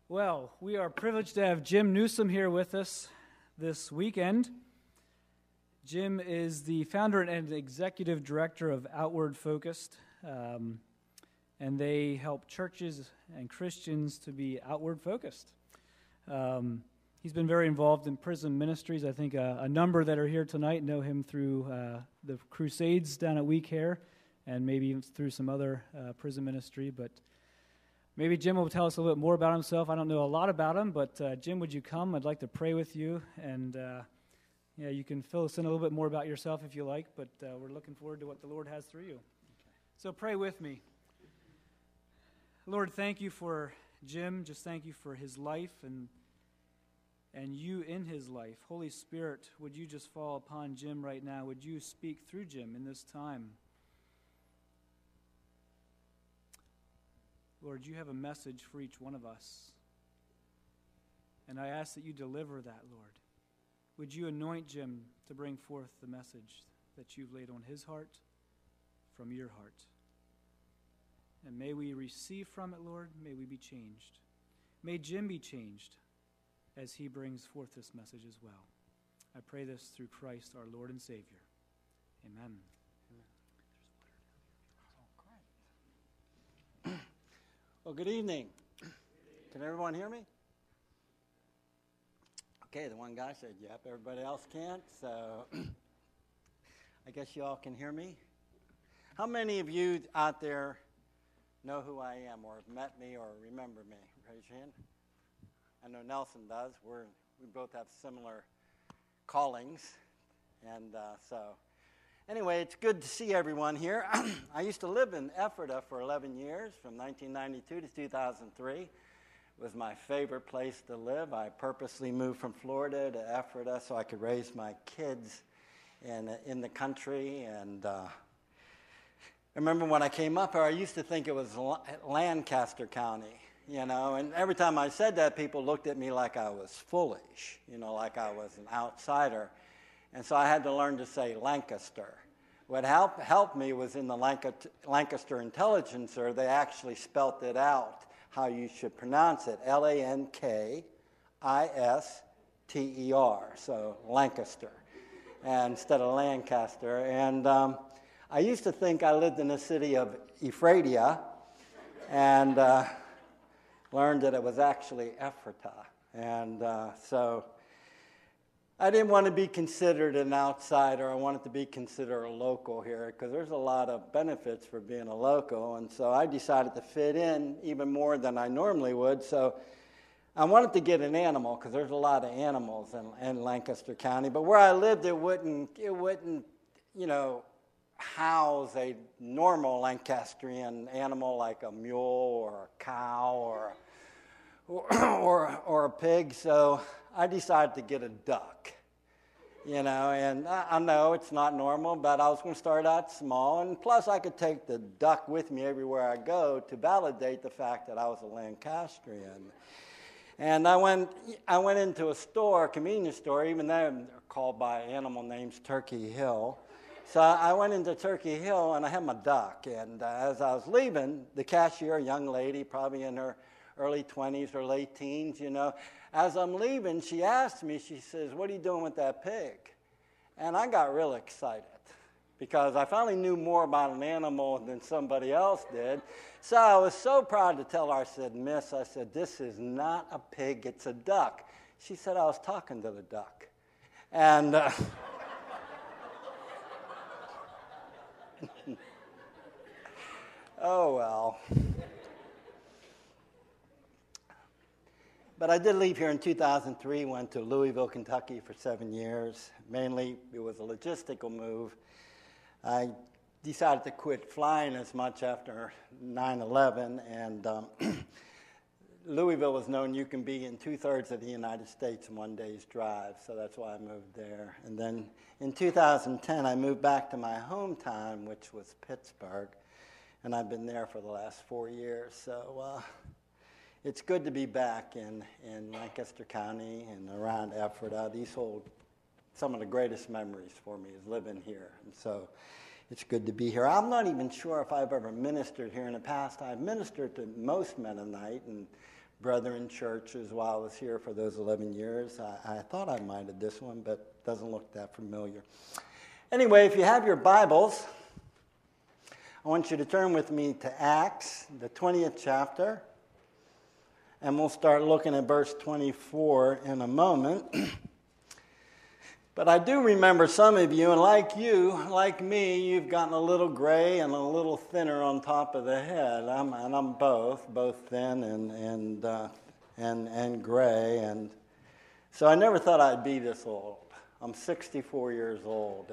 Well, we are privileged to have Jim Newsom here with us this weekend. Jim is the founder and executive director of Outward Focused, and they help churches and Christians to be outward focused. He's been very involved in prison ministries. I think a number that are here tonight know him through the Crusades down at We Care, and maybe even through some other prison ministry, but maybe Jim will tell us a little bit more about himself. I don't know a lot about him, but Jim, would you come? I'd like to pray with you, and you can fill us in a little bit more about yourself if you like, but we're looking forward to what the Lord has through you. So pray with me. Lord, thank you for Jim. Just thank you for his life and you in his life. Holy Spirit, would you just fall upon Jim right now? Would you speak through Jim in this time? Lord, you have a message for each one of us. And I ask that you deliver that, Lord. Would you anoint Jim to bring forth the message that you've laid on his heart from your heart? And may we receive from it, Lord. May we be changed. May Jim be changed as he brings forth this message as well. I pray this through Christ, our Lord and Savior. Amen. Well, good evening. Can everyone hear me? Okay, the one guy said, yep, everybody else can't, so I guess you all can hear me. How many of you out there know who I am or have met me or remember me? Raise your hand. I know Nelson does. We both have similar callings, and Anyway, it's good to see everyone here. I used to live in Ephrata for 11 years, from 1992 to 2003. It was my favorite place to live. I purposely moved from Florida to Ephrata so I could raise my kids in the country. And I remember when I came up here, I used to think it was Lancaster County, and every time I said that, people looked at me like I was foolish, like I was an outsider. And so I had to learn to say Lancaster. What helped me was in the Lancaster Intelligencer, they actually spelt it out, how you should pronounce it, Lankister, so Lancaster, and instead of Lancaster. And I used to think I lived in the city of Ephrata, and learned that it was actually Ephrata. And so I didn't want to be considered an outsider. I wanted to be considered a local here because there's a lot of benefits for being a local. And so I decided to fit in even more than I normally would. So I wanted to get an animal because there's a lot of animals in Lancaster County. But where I lived, it wouldn't house a normal Lancastrian animal like a mule or a cow or a pig. So I decided to get a duck, and I know it's not normal, but I was going to start out small, and plus I could take the duck with me everywhere I go to validate the fact that I was a Lancastrian. And I went into a store, convenience store, even though they're called by animal names Turkey Hill. So I went into Turkey Hill, and I had my duck, and as I was leaving, the cashier, a young lady, probably in her early 20s or late teens, as I'm leaving, she asked me, she says, "What are you doing with that pig?" And I got real excited because I finally knew more about an animal than somebody else did. So I was so proud to tell her, I said, "Miss," I said, "this is not a pig, it's a duck." She said, "I was talking to the duck." And oh, well. But I did leave here in 2003, went to Louisville, Kentucky for 7 years. Mainly, it was a logistical move. I decided to quit flying as much after 9/11, and Louisville was known you can be in 2/3 of the United States in one day's drive, so that's why I moved there. And then in 2010, I moved back to my hometown, which was Pittsburgh, and I've been there for the last 4 years. So it's good to be back in Lancaster County and around Ephrata. These hold some of the greatest memories for me is living here. And so it's good to be here. I'm not even sure if I've ever ministered here in the past. I've ministered to most Mennonite and Brethren churches while I was here for those 11 years. I thought I might have this one, but it doesn't look that familiar. Anyway, if you have your Bibles, I want you to turn with me to Acts, the 20th chapter, and we'll start looking at verse 24 in a moment. But I do remember some of you, and like me, you've gotten a little gray and a little thinner on top of the head. I'm both thin and gray, and so I never thought I'd be this old. I'm 64 years old,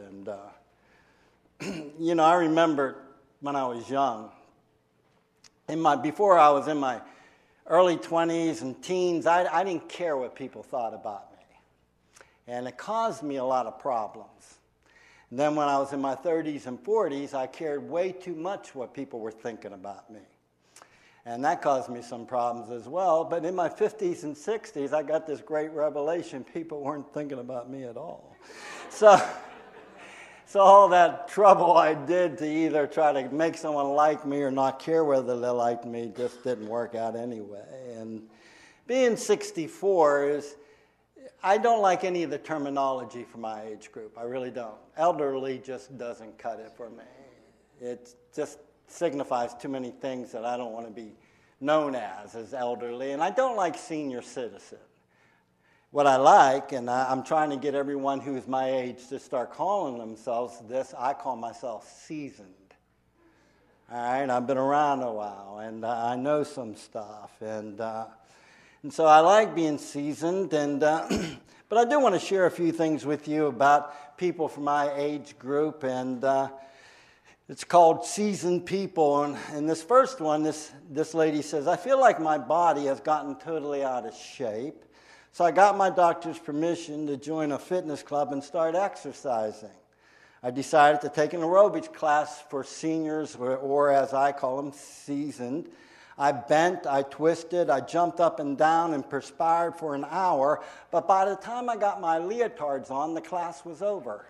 and I remember when I was young, before I was in my early 20s and teens, I didn't care what people thought about me. And it caused me a lot of problems. And then when I was in my 30s and 40s, I cared way too much what people were thinking about me. And that caused me some problems as well. But in my 50s and 60s, I got this great revelation. People weren't thinking about me at all. So all that trouble I did to either try to make someone like me or not care whether they liked me just didn't work out anyway. And being 64 I don't like any of the terminology for my age group. I really don't. Elderly just doesn't cut it for me. It just signifies too many things that I don't want to be known as elderly. And I don't like senior citizen. What I like, and I'm trying to get everyone who's my age to start calling themselves this, I call myself seasoned. All right, I've been around a while, and I know some stuff, and so I like being seasoned, but I do want to share a few things with you about people from my age group, and it's called Seasoned People. And this first one, this lady says, I feel like my body has gotten totally out of shape, so I got my doctor's permission to join a fitness club and start exercising. I decided to take an aerobics class for seniors, or as I call them, seasoned. I bent, I twisted, I jumped up and down and perspired for an hour, but by the time I got my leotards on, the class was over.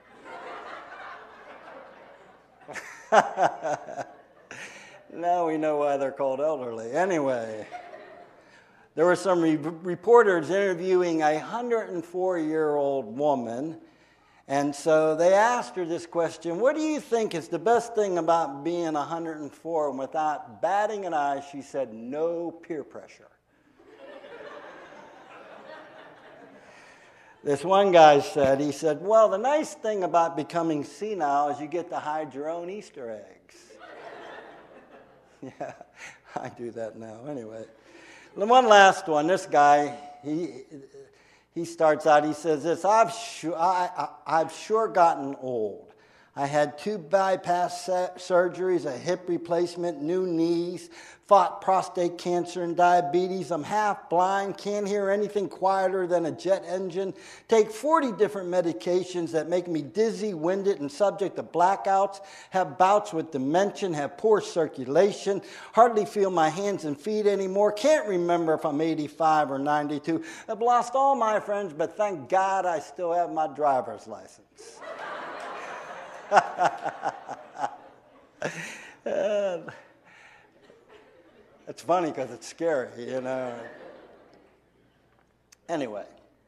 Now we know why they're called elderly. Anyway, there were some reporters interviewing a 104-year-old woman, and so they asked her this question, what do you think is the best thing about being 104? And without batting an eye, she said, no peer pressure. This one guy said, well, the nice thing about becoming senile is you get to hide your own Easter eggs. Yeah, I do that now. Anyway, the one last one, this guy, he starts out, he says this, I've sure gotten old. I had 2 bypass surgeries, a hip replacement, new knees, fought prostate cancer and diabetes. I'm half blind, can't hear anything quieter than a jet engine. Take 40 different medications that make me dizzy, winded, and subject to blackouts. Have bouts with dementia, have poor circulation. Hardly feel my hands and feet anymore. Can't remember if I'm 85 or 92. I've lost all my friends, but thank God I still have my driver's license. It's funny because it's scary, Anyway,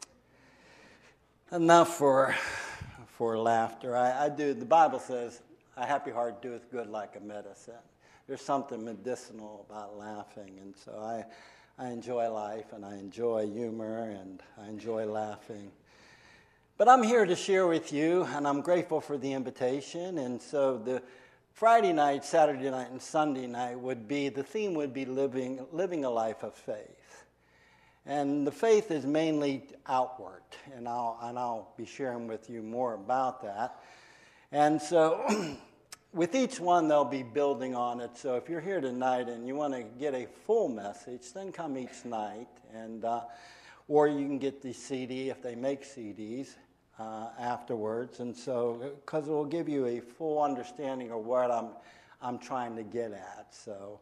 enough for laughter. The Bible says, a happy heart doeth good like a medicine. There's something medicinal about laughing, and so I enjoy life, and I enjoy humor, and I enjoy laughing. But I'm here to share with you, and I'm grateful for the invitation. And so the Friday night, Saturday night, and Sunday night the theme would be living a life of faith. And the faith is mainly outward, and I'll be sharing with you more about that. And so with each one, they'll be building on it. So if you're here tonight and you want to get a full message, then come each night, and or you can get the CD if they make CDs. Afterwards, and so because it will give you a full understanding of what I'm trying to get at. So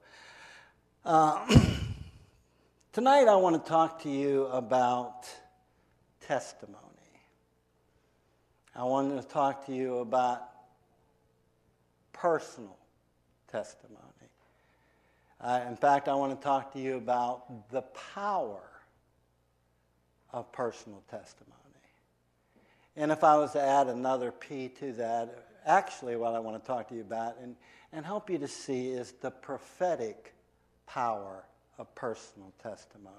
tonight I want to talk to you about testimony. I want to talk to you about personal testimony. In fact, I want to talk to you about the power of personal testimony. And if I was to add another P to that, actually what I want to talk to you about and help you to see is the prophetic power of personal testimony.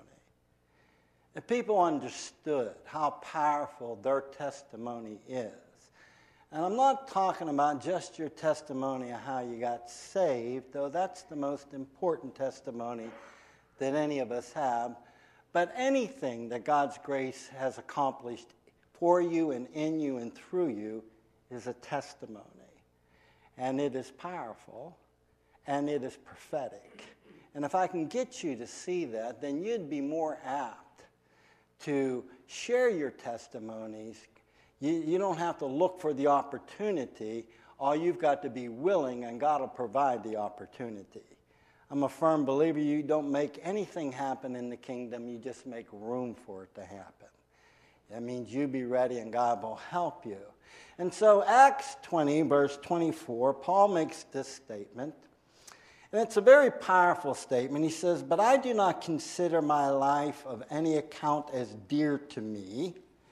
If people understood how powerful their testimony is, and I'm not talking about just your testimony of how you got saved, though that's the most important testimony that any of us have, but anything that God's grace has accomplished for you and in you and through you is a testimony. And it is powerful, and it is prophetic. And if I can get you to see that, then you'd be more apt to share your testimonies. You don't have to look for the opportunity. All you've got to be willing, and God will provide the opportunity. I'm a firm believer you don't make anything happen in the kingdom. You just make room for it to happen. That means you be ready, and God will help you. And so Acts 20, verse 24, Paul makes this statement. And it's a very powerful statement. He says, "But I do not consider my life of any account as dear to me."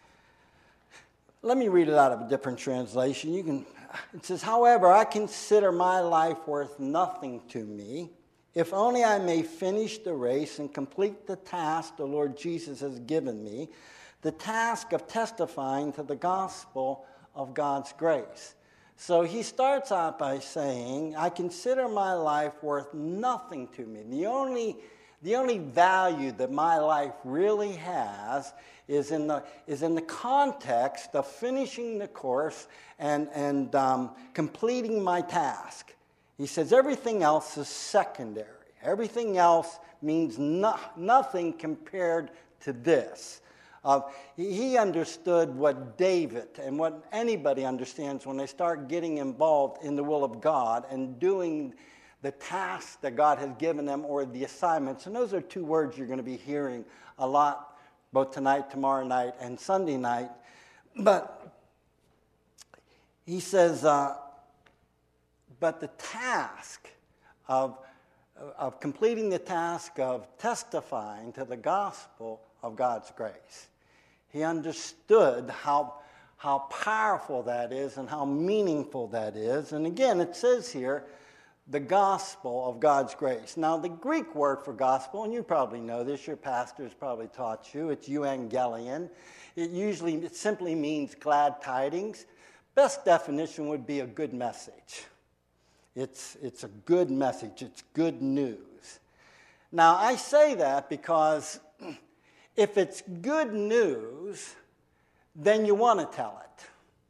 Let me read it out of a different translation. It says, "However, I consider my life worth nothing to me, if only I may finish the race and complete the task the Lord Jesus has given me, the task of testifying to the gospel of God's grace." So he starts out by saying, I consider my life worth nothing to me. The only value that my life really has is in the context of finishing the course and completing my task. He says everything else is secondary. Everything else means nothing compared to this. He understood what David and what anybody understands when they start getting involved in the will of God and doing the tasks that God has given them or the assignments. And those are two words you're going to be hearing a lot, both tonight, tomorrow night, and Sunday night. But he says, but the task of completing the task of testifying to the gospel of God's grace. He understood how powerful that is and how meaningful that is. And again, it says here, the gospel of God's grace. Now, the Greek word for gospel, and you probably know this, your pastor's probably taught you, it's euangelion. It simply means glad tidings. Best definition would be a good message. It's a good message. It's good news. Now, I say that because if it's good news, then you want to tell it.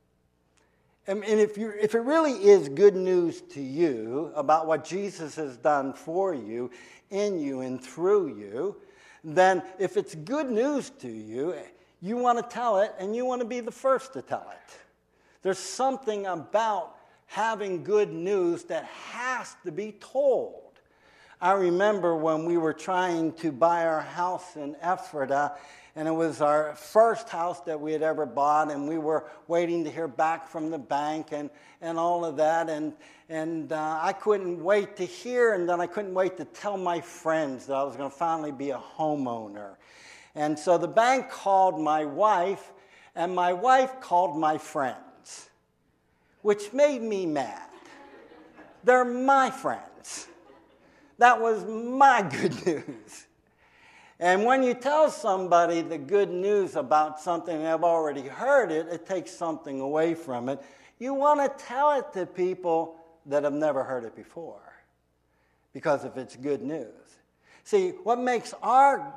And if it really is good news to you about what Jesus has done for you, in you, and through you, then if it's good news to you, you want to tell it, and you want to be the first to tell it. There's something about having good news that has to be told. I remember when we were trying to buy our house in Ephrata, and it was our first house that we had ever bought, and we were waiting to hear back from the bank and all of that, and I couldn't wait to hear, and then I couldn't wait to tell my friends that I was going to finally be a homeowner. And so the bank called my wife, and my wife called my friends, which made me mad. They're my friends. That was my good news. And when you tell somebody the good news about something and they've already heard it, it takes something away from it. You want to tell it to people that have never heard it before, because if it's good news. See, what makes our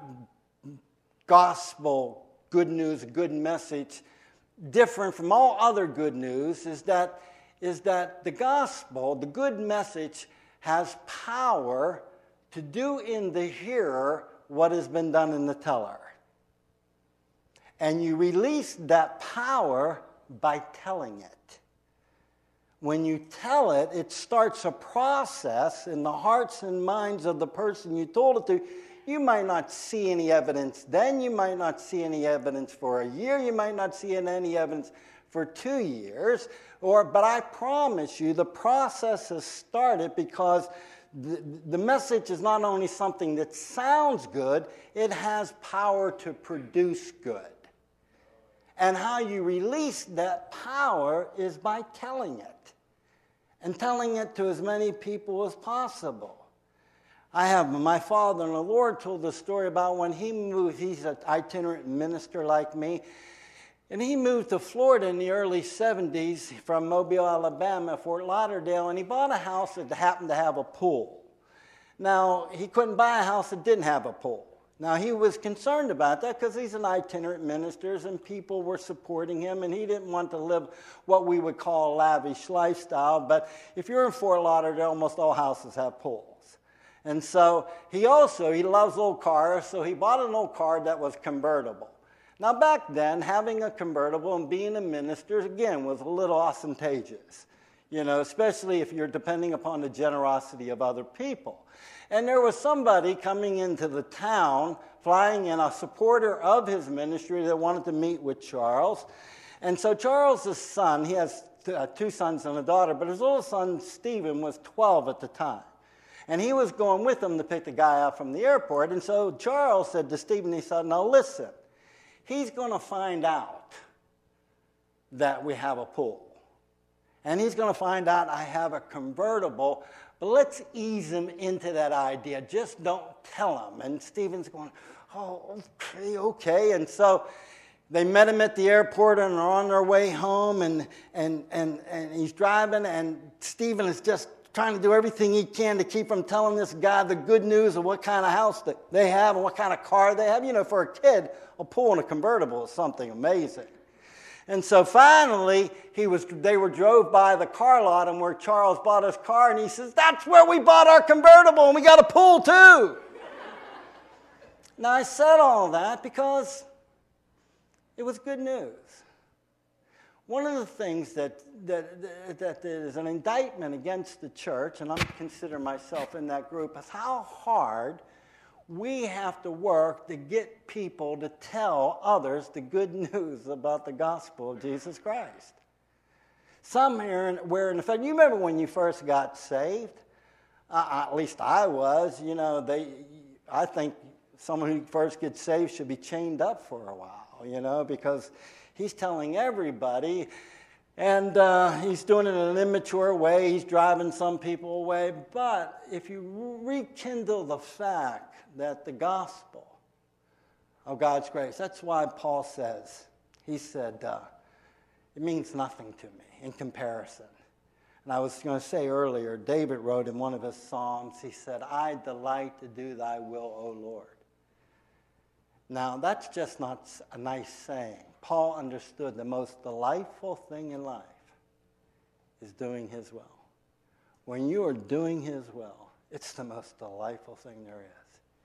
gospel good news, good message, different from all other good news is that the gospel, the good message, has power to do in the hearer what has been done in the teller. And you release that power by telling it. When you tell it, it starts a process in the hearts and minds of the person you told it to. You might not see any evidence then. You might not see any evidence for a year. You might not see any evidence for 2 years. But I promise you the process has started because the message is not only something that sounds good, it has power to produce good. And how you release that power is by telling it, and telling it to as many people as possible. I have my father in the Lord told the story about when he moved. He's an itinerant minister like me. And he moved to Florida in the early 70s from Mobile, Alabama, Fort Lauderdale, and he bought a house that happened to have a pool. Now, he couldn't buy a house that didn't have a pool. Now, he was concerned about that because he's an itinerant minister and people were supporting him, and he didn't want to live what we would call a lavish lifestyle. But if you're in Fort Lauderdale, almost all houses have pools. And so he loves old cars, so he bought an old car that was convertible. Now, back then, having a convertible and being a minister, again, was a little ostentatious, especially if you're depending upon the generosity of other people. And there was somebody coming into the town, flying in, a supporter of his ministry that wanted to meet with Charles. And so Charles's son, he has two sons and a daughter, but his little son, Stephen, was 12 at the time. And he was going with him to pick the guy up from the airport. And so Charles said to Stephen, he said, now listen, he's going to find out that we have a pool. And he's going to find out I have a convertible, but let's ease him into that idea. Just don't tell him. And Stephen's going, oh, okay. And so they met him at the airport and are on their way home, and he's driving, and Stephen is just trying to do everything he can to keep from telling this guy the good news of what kind of house that they have and what kind of car they have. For a kid, a pool and a convertible is something amazing. And so finally, they drove by the car lot and where Charles bought his car, and he says, that's where we bought our convertible, and we got a pool too. Now, I said all that because it was good news. One of the things that is an indictment against the church, and I consider myself in that group, is how hard we have to work to get people to tell others the good news about the gospel of Jesus Christ. Some here, where in fact, you remember when you first got saved? At least I was. I think someone who first gets saved should be chained up for a while, because he's telling everybody, and he's doing it in an immature way. He's driving some people away. But if you rekindle the fact that the gospel of God's grace, that's why Paul says, he said, it means nothing to me in comparison. And I was going to say earlier, David wrote in one of his Psalms, he said, I delight to do thy will, O Lord. Now, that's just not a nice saying. Paul understood the most delightful thing in life is doing his will. When you are doing his will, it's the most delightful thing there is.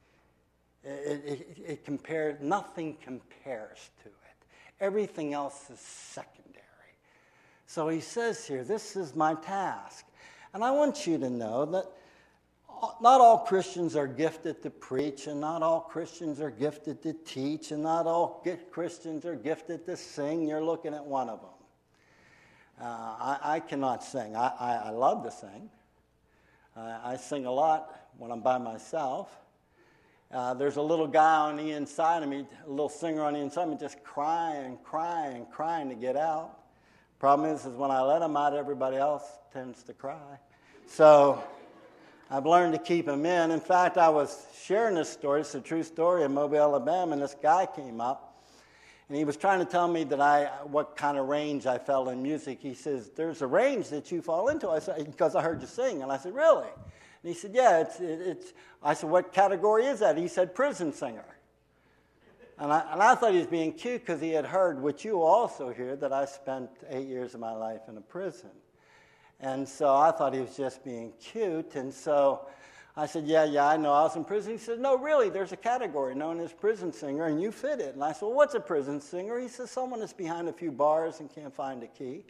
Nothing compares to it. Everything else is secondary. So he says here, this is my task. And I want you to know that not all Christians are gifted to preach, and not all Christians are gifted to teach, and not all Christians are gifted to sing. You're looking at one of them. I cannot sing. I love to sing. I sing a lot when I'm by myself. There's a little guy on the inside of me, a little singer on the inside of me, just crying to get out. Problem is when I let him out, everybody else tends to cry. So I've learned to keep him in. In fact, I was sharing this story. It's a true story in Mobile, Alabama, and this guy came up, and he was trying to tell me what kind of range I fell in music. He says, there's a range that you fall into. I said, because I heard you sing. And I said, really? And he said, yeah, it's. I said, what category is that? He said, prison singer. And I thought he was being cute because he had heard, which you also hear, that I spent 8 years of my life in a prison. And so I thought he was just being cute. And so I said, yeah, I know I was in prison. He said, no, really, there's a category known as prison singer, and you fit it. And I said, well, what's a prison singer? He says, someone that's behind a few bars and can't find a key.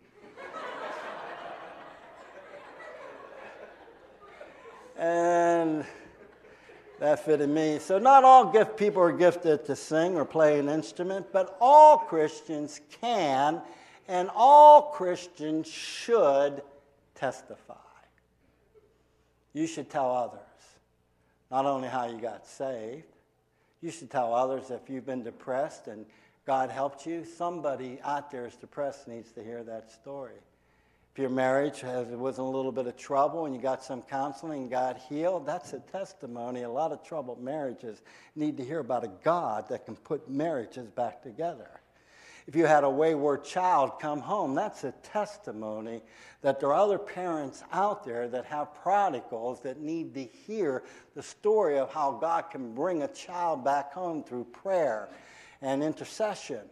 And that fitted me. So not all people are gifted to sing or play an instrument, but all Christians can, and all Christians should testify. You should tell others not only how you got saved, you should tell others if you've been depressed and God helped you. Somebody out there is depressed needs to hear that story. If your marriage was in a little bit of trouble and you got some counseling and got healed, that's a testimony. A lot of troubled marriages need to hear about a God that can put marriages back together. If you had a wayward child come home, that's a testimony that there are other parents out there that have prodigals that need to hear the story of how God can bring a child back home through prayer and intercessory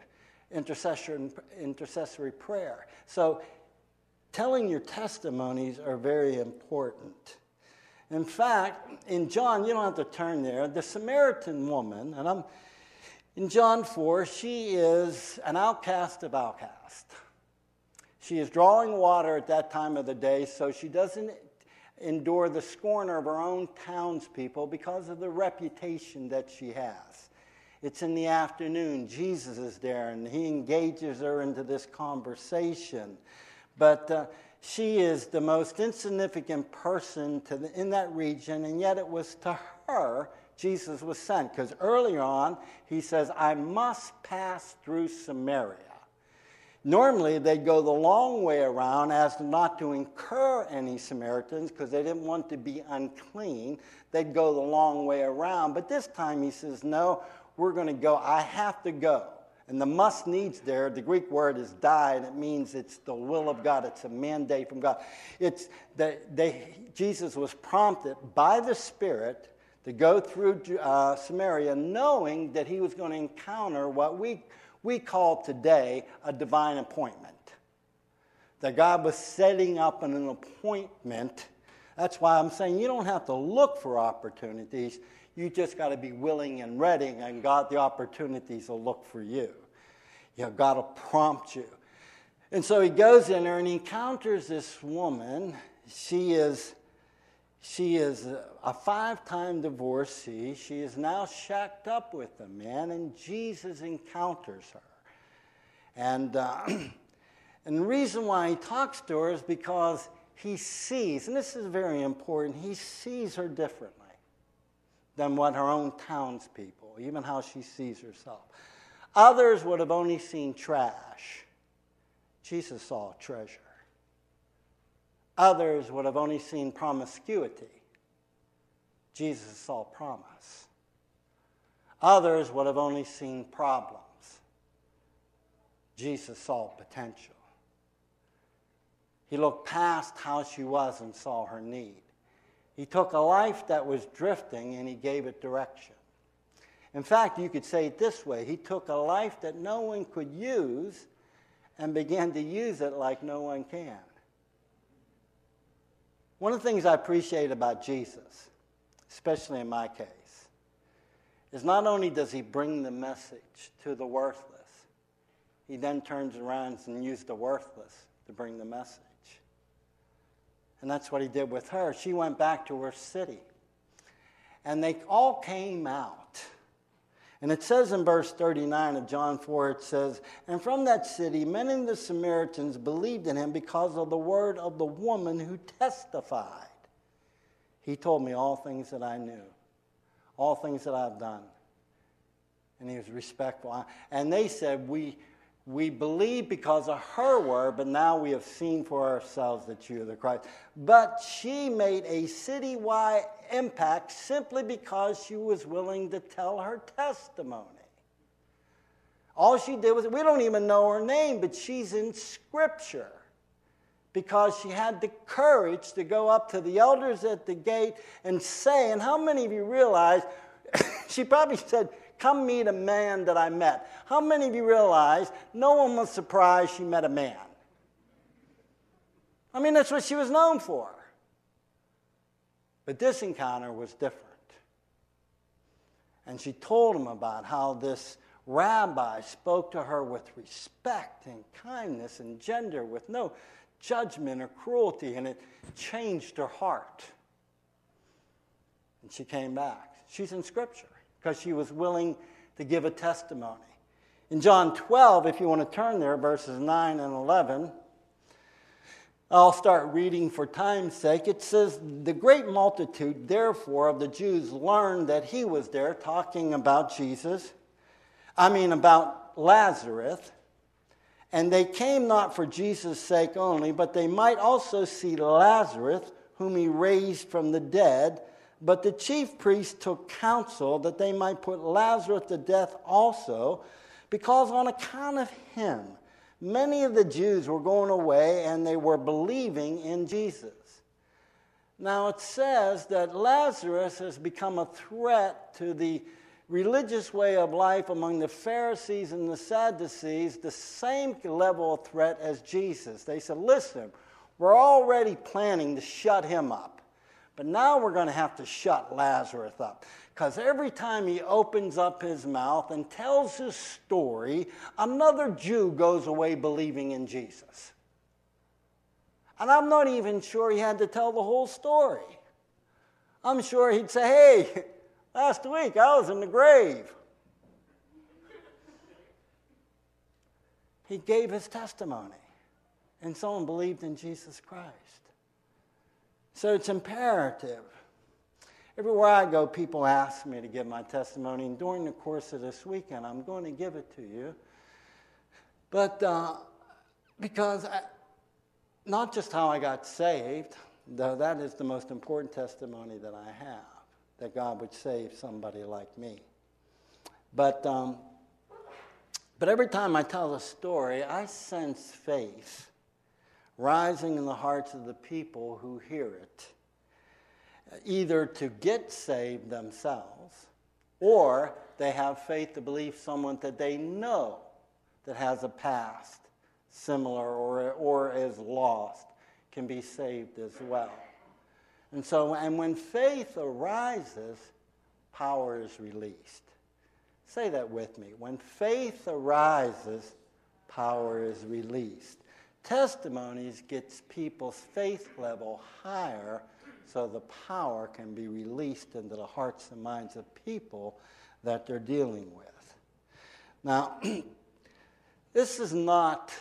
prayer. So telling your testimonies are very important. In fact, in John, you don't have to turn there, the Samaritan woman, and in John 4, she is an outcast of outcasts. She is drawing water at that time of the day, so she doesn't endure the scorn of her own townspeople because of the reputation that she has. It's in the afternoon. Jesus is there, and he engages her into this conversation. But she is the most insignificant person in that region, and yet it was to her Jesus was sent. Because earlier on, he says, I must pass through Samaria. Normally, they'd go the long way around as not to incur any Samaritans because they didn't want to be unclean. They'd go the long way around. But this time he says, no, we're going to go. I have to go. And the must needs there, the Greek word is die, and it means it's the will of God. It's a mandate from God. It's that Jesus was prompted by the Spirit to go through Samaria, knowing that he was going to encounter what we call today a divine appointment. That God was setting up an appointment. That's why I'm saying you don't have to look for opportunities. You just got to be willing and ready, and God, the opportunities will look for you. God will prompt you. And so he goes in there and he encounters this woman. She is a 5-time divorcee. She is now shacked up with a man, and Jesus encounters her. And the reason why he talks to her is because he sees, and this is very important, he sees her differently than what her own townspeople, even how she sees herself. Others would have only seen trash. Jesus saw treasure. Others would have only seen promiscuity. Jesus saw promise. Others would have only seen problems. Jesus saw potential. He looked past how she was and saw her need. He took a life that was drifting and he gave it direction. In fact, you could say it this way. He took a life that no one could use and began to use it like no one can. One of the things I appreciate about Jesus, especially in my case, is not only does he bring the message to the worthless, he then turns around and uses the worthless to bring the message. And that's what he did with her. She went back to her city. And they all came out. And it says in verse 39 of John 4, it says, and from that city, many of the Samaritans believed in him because of the word of the woman who testified. He told me all things that I knew, all things that I've done. And he was respectful. And they said, we believe because of her word, but now we have seen for ourselves that you are the Christ. But she made a citywide impact simply because she was willing to tell her testimony. All she did was, we don't even know her name, but she's in Scripture because she had the courage to go up to the elders at the gate and say, and how many of you realize, she probably said, come meet a man that I met. How many of you realize no one was surprised she met a man? I mean, that's what she was known for. But this encounter was different. And she told him about how this rabbi spoke to her with respect and kindness and gender, with no judgment or cruelty, and it changed her heart. And she came back. She's in Scripture because she was willing to give a testimony. In John 12, if you want to turn there, verses 9 and 11, I'll start reading for time's sake. It says, the great multitude, therefore, of the Jews learned that he was there, talking about about Lazarus. And they came not for Jesus' sake only, but they might also see Lazarus, whom he raised from the dead. But the chief priests took counsel that they might put Lazarus to death also, because on account of him, many of the Jews were going away and they were believing in Jesus. Now it says that Lazarus has become a threat to the religious way of life among the Pharisees and the Sadducees, the same level of threat as Jesus. They said, listen, we're already planning to shut him up, but now we're going to have to shut Lazarus up. Because every time he opens up his mouth and tells his story, another Jew goes away believing in Jesus. And I'm not even sure he had to tell the whole story. I'm sure he'd say, hey, last week I was in the grave. He gave his testimony, and someone believed in Jesus Christ. So it's imperative. Everywhere I go, people ask me to give my testimony, and during the course of this weekend, I'm going to give it to you. But because not just how I got saved, though that is the most important testimony that I have, that God would save somebody like me. But every time I tell a story, I sense faith rising in the hearts of the people who hear it, either to get saved themselves, or they have faith to believe someone that they know that has a past similar or is lost can be saved as well. And when faith arises, power is released. Say that with me. When faith arises, power is released. Testimonies gets people's faith level higher, so the power can be released into the hearts and minds of people that they're dealing with. Now, this is not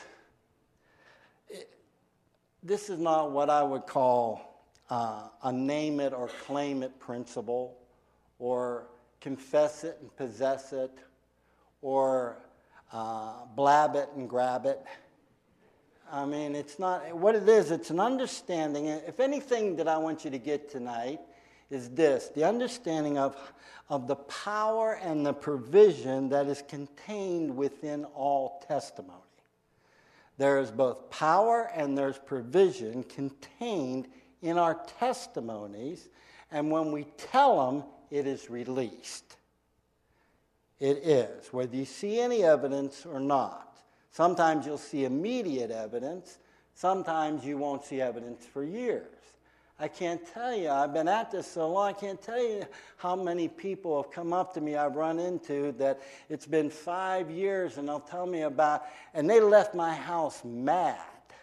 what I would call a name it or claim it principle, or confess it and possess it, or blab it and grab it. I mean, it's not what it is. It's an understanding. If anything that I want you to get tonight is this: the understanding of the power and the provision that is contained within all testimony. There is both power and there's provision contained in our testimonies, and when we tell them, it is released. It is, whether you see any evidence or not. Sometimes you'll see immediate evidence. Sometimes you won't see evidence for years. I can't tell you, I've been at this so long, I can't tell you how many people have come up to me I've run into that it's been 5 years and they'll tell me about, and they left my house mad.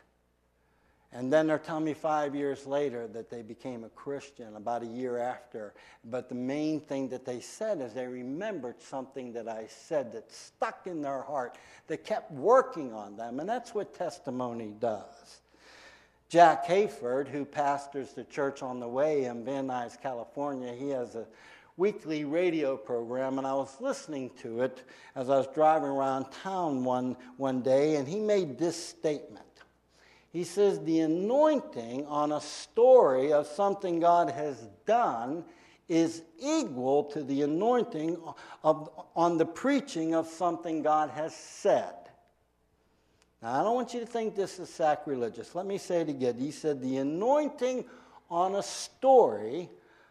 And then they're telling me 5 years later that they became a Christian about a year after. But the main thing that they said is they remembered something that I said that stuck in their heart, that kept working on them. And that's what testimony does. Jack Hayford, who pastors the Church on the Way in Van Nuys, California, he has a weekly radio program, and I was listening to it as I was driving around town one day, and he made this statement. He says, the anointing on a story of something God has done is equal to the anointing on the preaching of something God has said. Now, I don't want you to think this is sacrilegious. Let me say it again. He said, the anointing on a story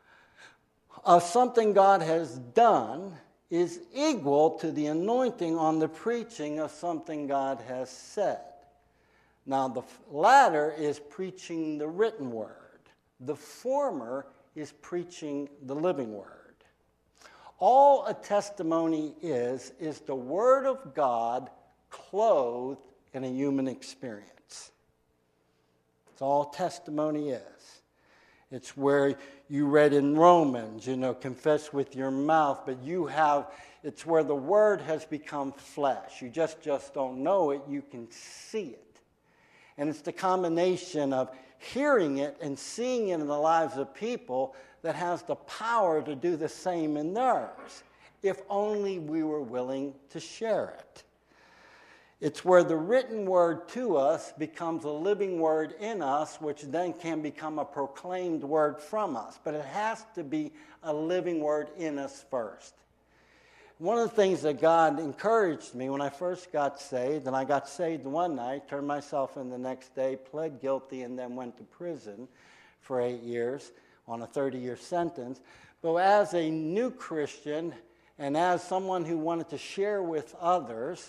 of something God has done is equal to the anointing on the preaching of something God has said. Now, the latter is preaching the written word. The former is preaching the living word. All a testimony is the word of God clothed in a human experience. That's all testimony is. It's where you read in Romans, confess with your mouth, but it's where the word has become flesh. You just don't know it, you can see it. And it's the combination of hearing it and seeing it in the lives of people that has the power to do the same in theirs, if only we were willing to share it. It's where the written word to us becomes a living word in us, which then can become a proclaimed word from us. But it has to be a living word in us first. One of the things that God encouraged me when I first got saved, and I got saved one night, turned myself in the next day, pled guilty, and then went to prison for 8 years on a 30-year sentence. But as a new Christian and as someone who wanted to share with others,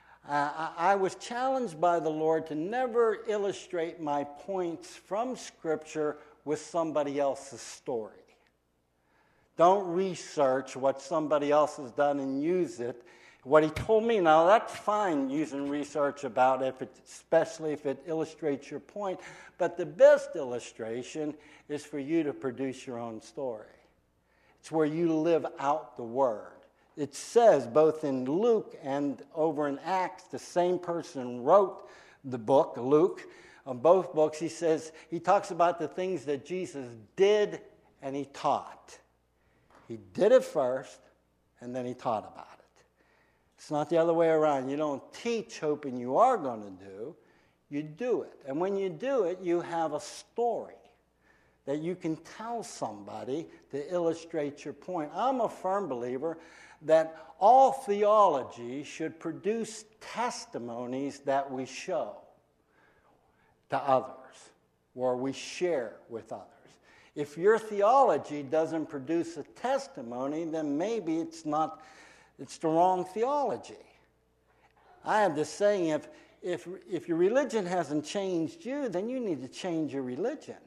I was challenged by the Lord to never illustrate my points from Scripture with somebody else's story. Don't research what somebody else has done and use it. What he told me, now that's fine using research about it, especially if it illustrates your point. But the best illustration is for you to produce your own story. It's where you live out the Word. It says both in Luke and over in Acts, the same person wrote the book, Luke. On both books, he talks about the things that Jesus did and he taught. He did it first, and then he taught about it. It's not the other way around. You don't teach hoping you are going to do. You do it. And when you do it, you have a story that you can tell somebody to illustrate your point. I'm a firm believer that all theology should produce testimonies that we show to others, or we share with others. If your theology doesn't produce a testimony, then maybe it's the wrong theology. I have this saying, if your religion hasn't changed you, then you need to change your religion.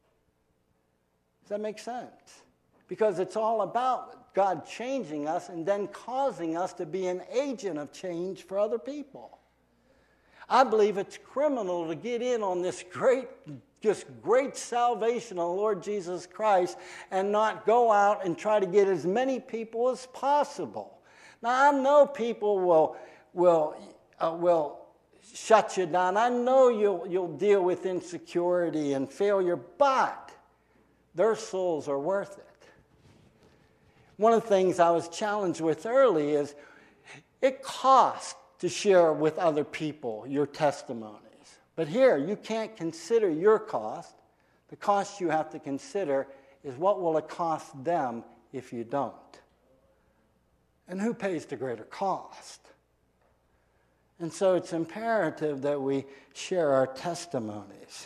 Does that make sense? Because it's all about God changing us and then causing us to be an agent of change for other people. I believe it's criminal to get in on this great salvation of the Lord Jesus Christ and not go out and try to get as many people as possible. Now, I know people will shut you down. I know you'll deal with insecurity and failure, but their souls are worth it. One of the things I was challenged with early is it costs to share with other people your testimonies. But here, you can't consider your cost. The cost you have to consider is what will it cost them if you don't? And who pays the greater cost? And so it's imperative that we share our testimonies.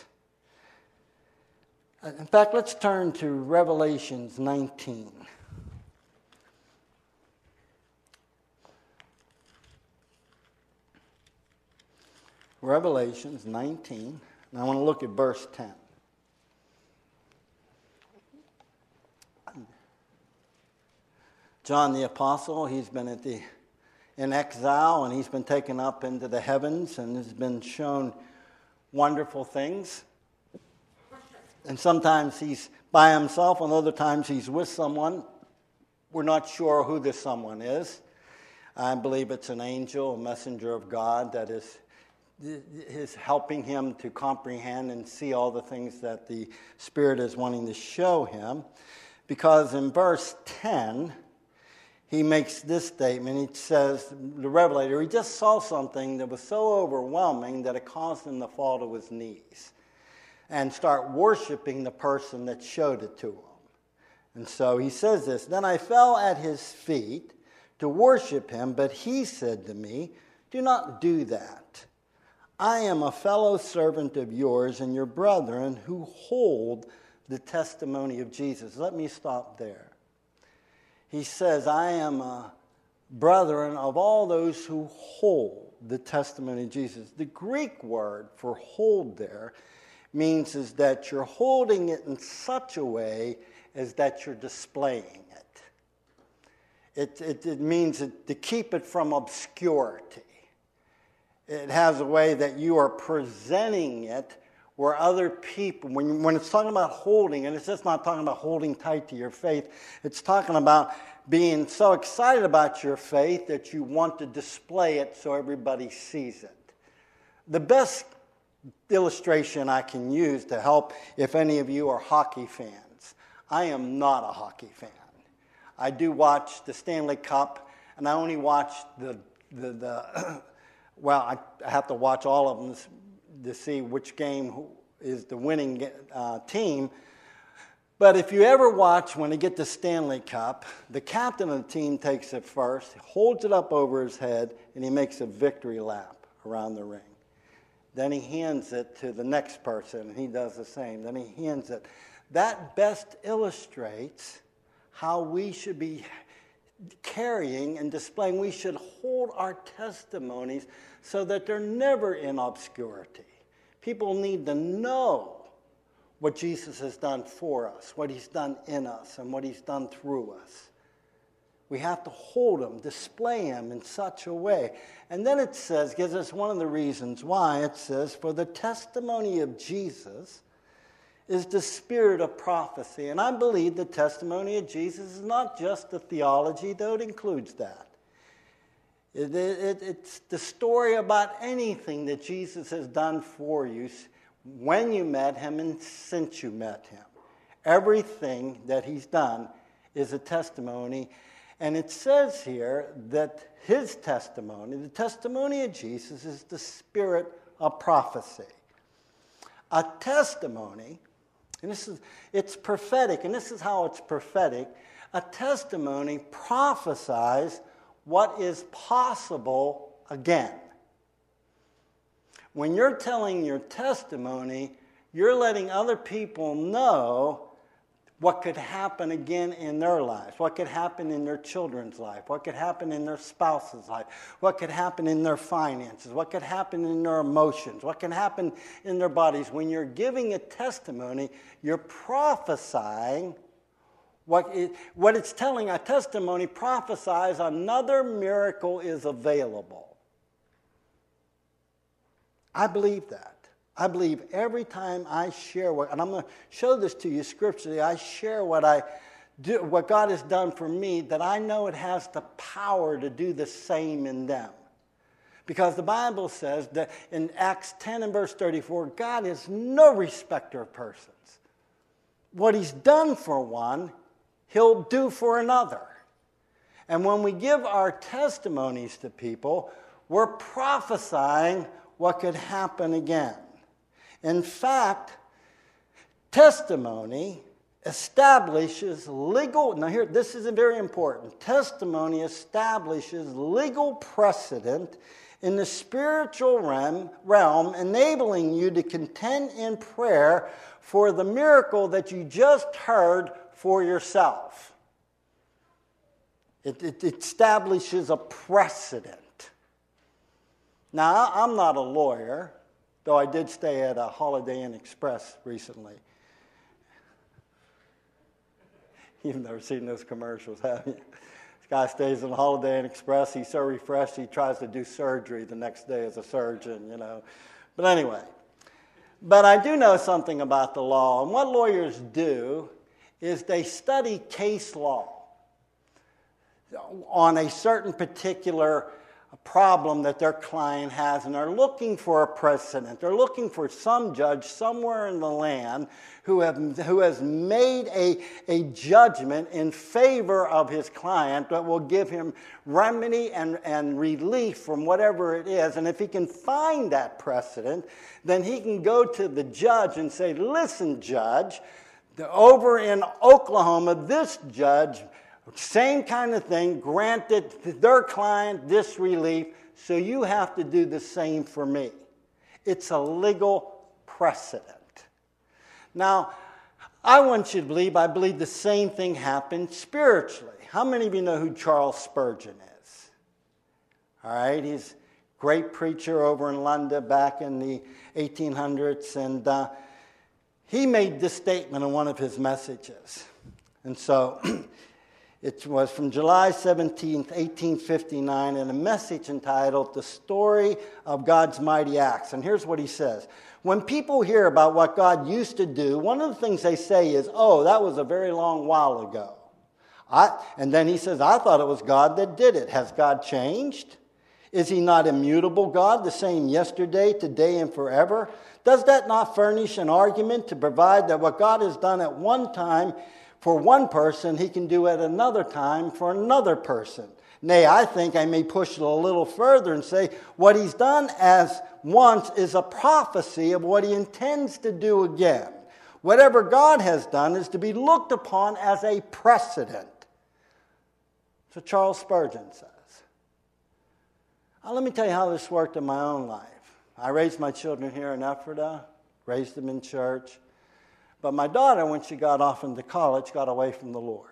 In fact, let's turn to Revelations 19. Revelations 19, and I want to look at verse 10. John the Apostle, he's been in exile, and he's been taken up into the heavens and has been shown wonderful things. And sometimes he's by himself, and other times he's with someone. We're not sure who this someone is. I believe it's an angel, a messenger of God that is helping him to comprehend and see all the things that the Spirit is wanting to show him. Because in verse 10, he makes this statement. He says, the Revelator, he just saw something that was so overwhelming that it caused him to fall to his knees and start worshiping the person that showed it to him. And so he says this, "Then I fell at his feet to worship him, but he said to me, 'Do not do that. I am a fellow servant of yours and your brethren who hold the testimony of Jesus.'" Let me stop there. He says, I am a brethren of all those who hold the testimony of Jesus. The Greek word for hold there means is that you're holding it in such a way as that you're displaying it. It means to keep it from obscurity. It has a way that you are presenting it where other people, when it's talking about holding, and it's just not talking about holding tight to your faith, it's talking about being so excited about your faith that you want to display it so everybody sees it. The best illustration I can use to help if any of you are hockey fans. I am not a hockey fan. I do watch the Stanley Cup, and I only watch well, I have to watch all of them to see which game is the winning team. But if you ever watch when they get the Stanley Cup, the captain of the team takes it first, holds it up over his head, and he makes a victory lap around the ring. Then he hands it to the next person, and he does the same. Then he hands it. That best illustrates how we should be carrying and displaying. We should hold our testimonies so that they're never in obscurity. People need to know what Jesus has done for us, what he's done in us, and what he's done through us. We have to hold them, display them in such a way. And then it says, gives us one of the reasons why, it says, for the testimony of Jesus is the spirit of prophecy. And I believe the testimony of Jesus is not just the theology, though it includes that. It's the story about anything that Jesus has done for you when you met him and since you met him. Everything that he's done is a testimony. And it says here that his testimony, the testimony of Jesus, is the spirit of prophecy. A testimony, and it's prophetic, and this is how it's prophetic. A testimony prophesies what is possible again. When you're telling your testimony, you're letting other people know what could happen again in their lives, what could happen in their children's life, what could happen in their spouse's life, what could happen in their finances, what could happen in their emotions, what can happen in their bodies. When you're giving a testimony, you're prophesying what it's telling. A testimony prophesies another miracle is available. I believe that. I believe every time I share and I'm going to show this to you scripturally, I share what I do, what God has done for me, that I know it has the power to do the same in them. Because the Bible says that in Acts 10 and verse 34, God is no respecter of persons. What he's done for one, he'll do for another. And when we give our testimonies to people, we're prophesying what could happen again. In fact, testimony establishes legal, now here, this is very important. Testimony establishes legal precedent in the spiritual realm, enabling you to contend in prayer for the miracle that you just heard for yourself. It establishes a precedent. Now, I'm not a lawyer, though I did stay at a Holiday Inn Express recently. You've never seen those commercials, have you? This guy stays in the Holiday Inn Express. He's so refreshed, he tries to do surgery the next day as a surgeon, you know. But anyway, but I do know something about the law. And what lawyers do is they study case law on a certain particular problem that their client has, and they're looking for a precedent. They're looking for some judge somewhere in the land who has made a judgment in favor of his client that will give him remedy and relief from whatever it is. And if he can find that precedent, then he can go to the judge and say, listen, judge, over in Oklahoma, this judge, same kind of thing, granted their client this relief, so you have to do the same for me. It's a legal precedent. Now, I want you to believe, I believe the same thing happened spiritually. How many of you know who Charles Spurgeon is? All right, he's a great preacher over in London back in the 1800s, and he made this statement in one of his messages. And so it was from July 17th, 1859, in a message entitled, The Story of God's Mighty Acts. And here's what he says. When people hear about what God used to do, one of the things they say is, oh, that was a very long while ago. And then he says, I thought it was God that did it. Has God changed? Is he not immutable God, the same yesterday, today, and forever? Does that not furnish an argument to provide that what God has done at one time for one person, he can do at another time for another person? Nay, I think I may push it a little further and say what he's done as once is a prophecy of what he intends to do again. Whatever God has done is to be looked upon as a precedent. So Charles Spurgeon says. Now, let me tell you how this worked in my own life. I raised my children here in Ephrata, raised them in church. But my daughter, when she got off into college, got away from the Lord.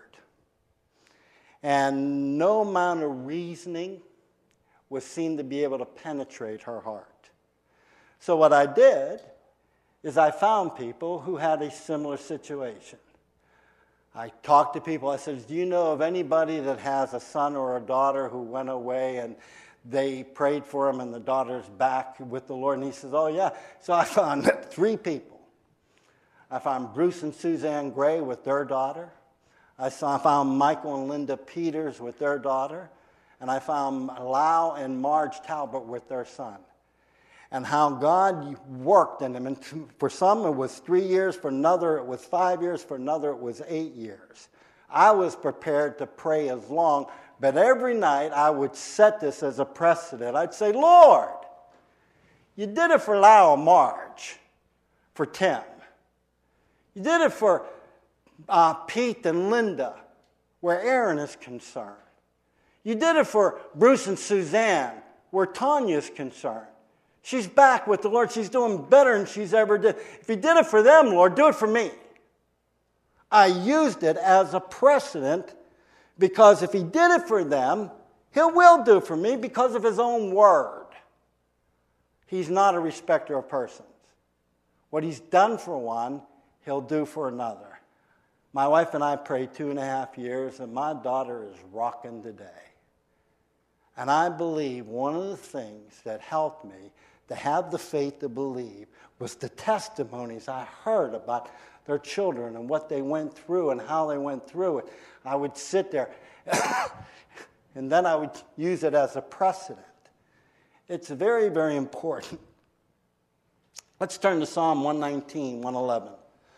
And no amount of reasoning was seen to be able to penetrate her heart. So what I did is I found people who had a similar situation. I talked to people. I said, do you know of anybody that has a son or a daughter who went away and they prayed for him and the daughter's back with the Lord? And he says, oh, yeah. So I found 3 people. I found Bruce and Suzanne Gray with their daughter. I found Michael and Linda Peters with their daughter. And I found Lau and Marge Talbot with their son. And how God worked in them. And for some it was 3 years, for another it was 5 years, for another it was 8 years. I was prepared to pray as long, but every night I would set this as a precedent. I'd say, Lord, you did it for Lau and Marge, for Tim. You did it for Pete and Linda, where Aaron is concerned. You did it for Bruce and Suzanne, where Tanya's concerned. She's back with the Lord. She's doing better than she's ever did. If you did it for them, Lord, do it for me. I used it as a precedent because if he did it for them, he will do it for me because of his own word. He's not a respecter of persons. What he's done for one, he'll do for another. My wife and I prayed 2.5 years, and my daughter is rocking today. And I believe one of the things that helped me to have the faith to believe was the testimonies I heard about their children and what they went through and how they went through it. I would sit there, and then I would use it as a precedent. It's very, very important. Let's turn to Psalm 119, 111.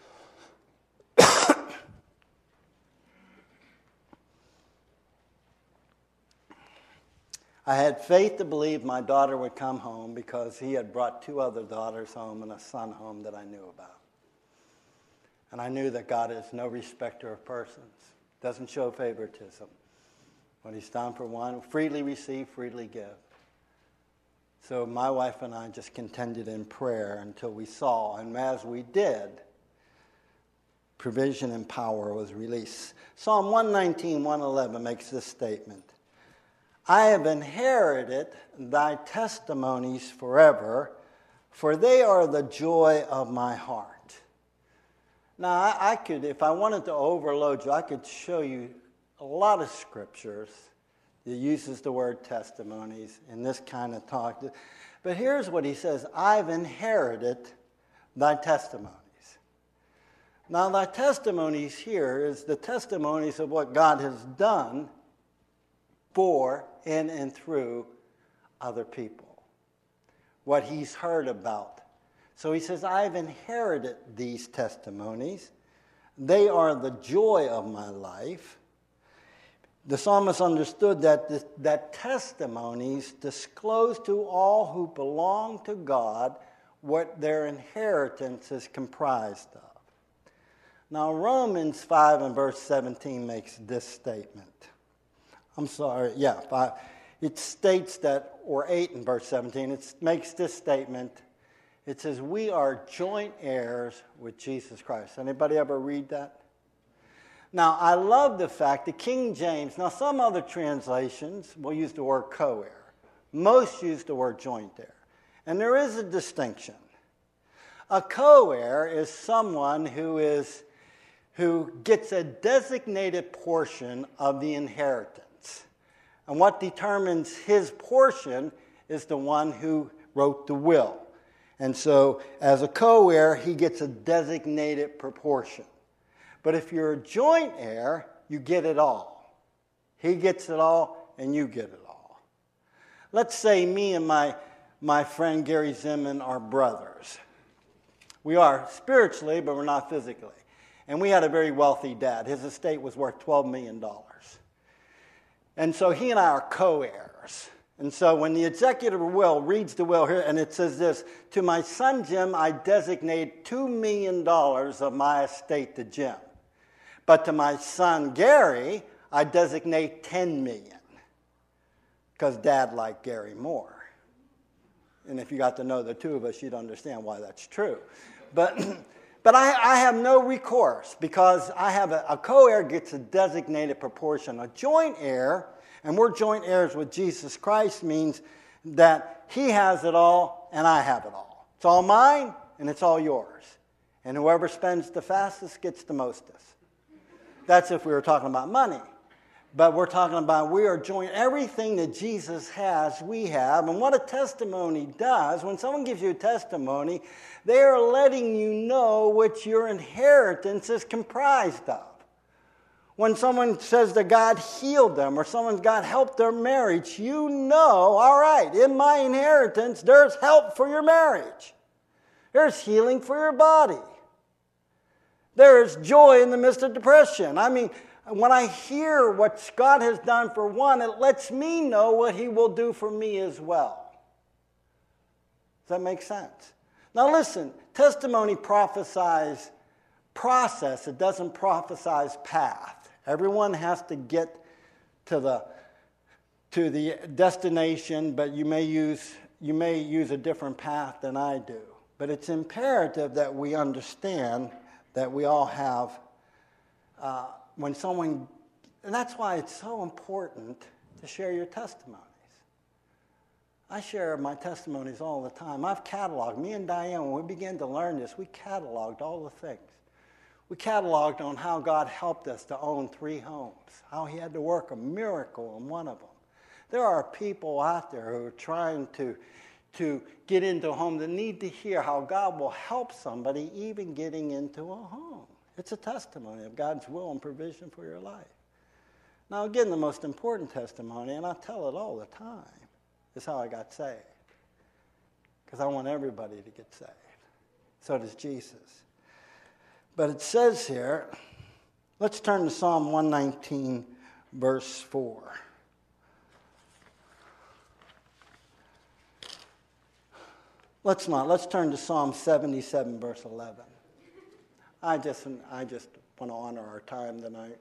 I had faith to believe my daughter would come home because he had brought 2 other daughters home and a son home that I knew about. And I knew that God is no respecter of persons, doesn't show favoritism. What he's done for one, freely receive, freely give. So my wife and I just contended in prayer until we saw, and as we did, provision and power was released. Psalm 119, 111 makes this statement. I have inherited thy testimonies forever, for they are the joy of my heart. Now, I could, if I wanted to overload you, I could show you a lot of scriptures that uses the word testimonies in this kind of talk. But here's what he says, I've inherited thy testimonies. Now, thy testimonies here is the testimonies of what God has done for, in, and through other people. What he's heard about. So he says, I've inherited these testimonies. They are the joy of my life. The psalmist understood that testimonies disclose to all who belong to God what their inheritance is comprised of. Now, Romans 5 and verse 17 makes this statement. It states that, or 8 in verse 17, it makes this statement. It says, we are joint heirs with Jesus Christ. Anybody ever read that? Now, I love the fact that King James, now some other translations will use the word co-heir. Most use the word joint heir. And there is a distinction. A co-heir is someone who gets a designated portion of the inheritance. And what determines his portion is the one who wrote the will. And so, as a co-heir, he gets a designated proportion. But if you're a joint heir, you get it all. He gets it all, and you get it all. Let's say me and my friend Gary Zimmern are brothers. We are spiritually, but we're not physically. And we had a very wealthy dad. His estate was worth $12 million. And so he and I are co-heirs. And so when the executor will reads the will here, and it says this, to my son Jim, I designate $2 million of my estate to Jim. But to my son Gary, I designate $10 million. Because Dad liked Gary more. And if you got to know the two of us, you'd understand why that's true. But I have no recourse because I have a co-heir gets a designated proportion. A joint heir, and we're joint heirs with Jesus Christ, means that he has it all and I have it all. It's all mine and it's all yours. And whoever spends the fastest gets the mostest. That's if we were talking about money. But we're talking about we are joint. Everything that Jesus has, we have. And what a testimony does, when someone gives you a testimony, they are letting you know what your inheritance is comprised of. When someone says that God healed them or someone's God helped their marriage, you know, all right, in my inheritance, there's help for your marriage. There's healing for your body. There's joy in the midst of depression. I mean, when I hear what God has done for one, it lets me know what he will do for me as well. Does that make sense? Now listen, testimony prophesies process. It doesn't prophesize path. Everyone has to get to the destination, but you may use a different path than I do. But it's imperative that we understand that we all have when someone, and that's why it's so important to share your testimonies. I share my testimonies all the time. I've cataloged, me and Diane, when we began to learn this, we cataloged all the things. We cataloged on how God helped us to own 3 homes, how he had to work a miracle in one of them. There are people out there who are trying to get into a home that need to hear how God will help somebody even getting into a home. It's a testimony of God's will and provision for your life. Now, again, the most important testimony, and I tell it all the time, is how I got saved. Because I want everybody to get saved. So does Jesus. But it says here, let's turn to Psalm 119, verse 4. Let's turn to Psalm 77, verse 11. I just want to honor our time tonight.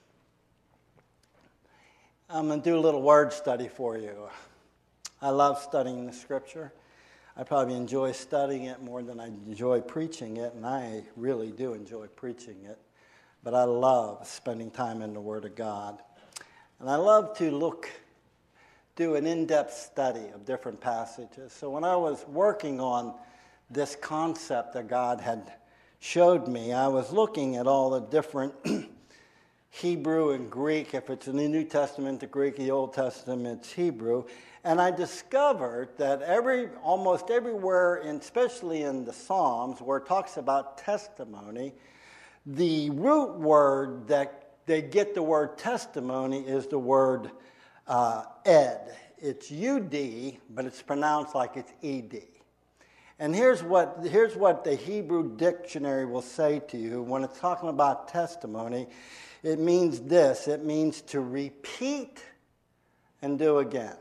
I'm going to do a little word study for you. I love studying the Scripture. I probably enjoy studying it more than I enjoy preaching it, and I really do enjoy preaching it. But I love spending time in the Word of God. And I love to do an in-depth study of different passages. So when I was working on this concept that God had showed me, I was looking at all the different Hebrew and Greek. If it's in the New Testament, the Greek, the Old Testament, it's Hebrew. And I discovered that almost everywhere, especially in the Psalms, where it talks about testimony, the root word that they get the word testimony is the word ed. It's UD, but it's pronounced like it's ED. And here's what the Hebrew dictionary will say to you when it's talking about testimony. It means this. It means to repeat and do again.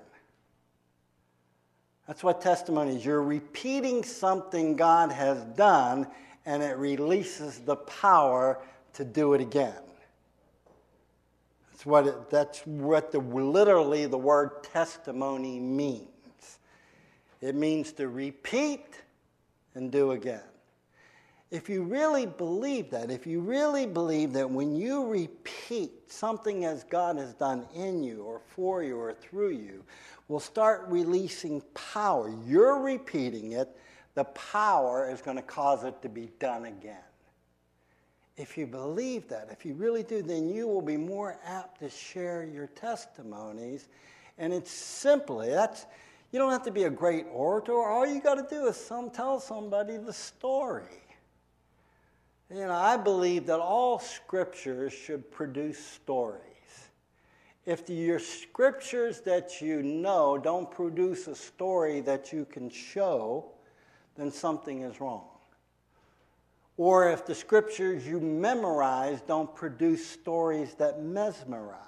That's what testimony is. You're repeating something God has done, and it releases the power to do it again. That's what literally the word testimony means. It means to repeat and do again. If you really believe that, if you really believe that when you repeat something as God has done in you or for you or through you, will start releasing power. You're repeating it, the power is going to cause it to be done again. If you believe that, if you really do, then you will be more apt to share your testimonies. And it's simply, you don't have to be a great orator. All you got to do is tell somebody the story. I believe that all scriptures should produce stories. If your scriptures that you know don't produce a story that you can show, then something is wrong. Or if the scriptures you memorize don't produce stories that mesmerize,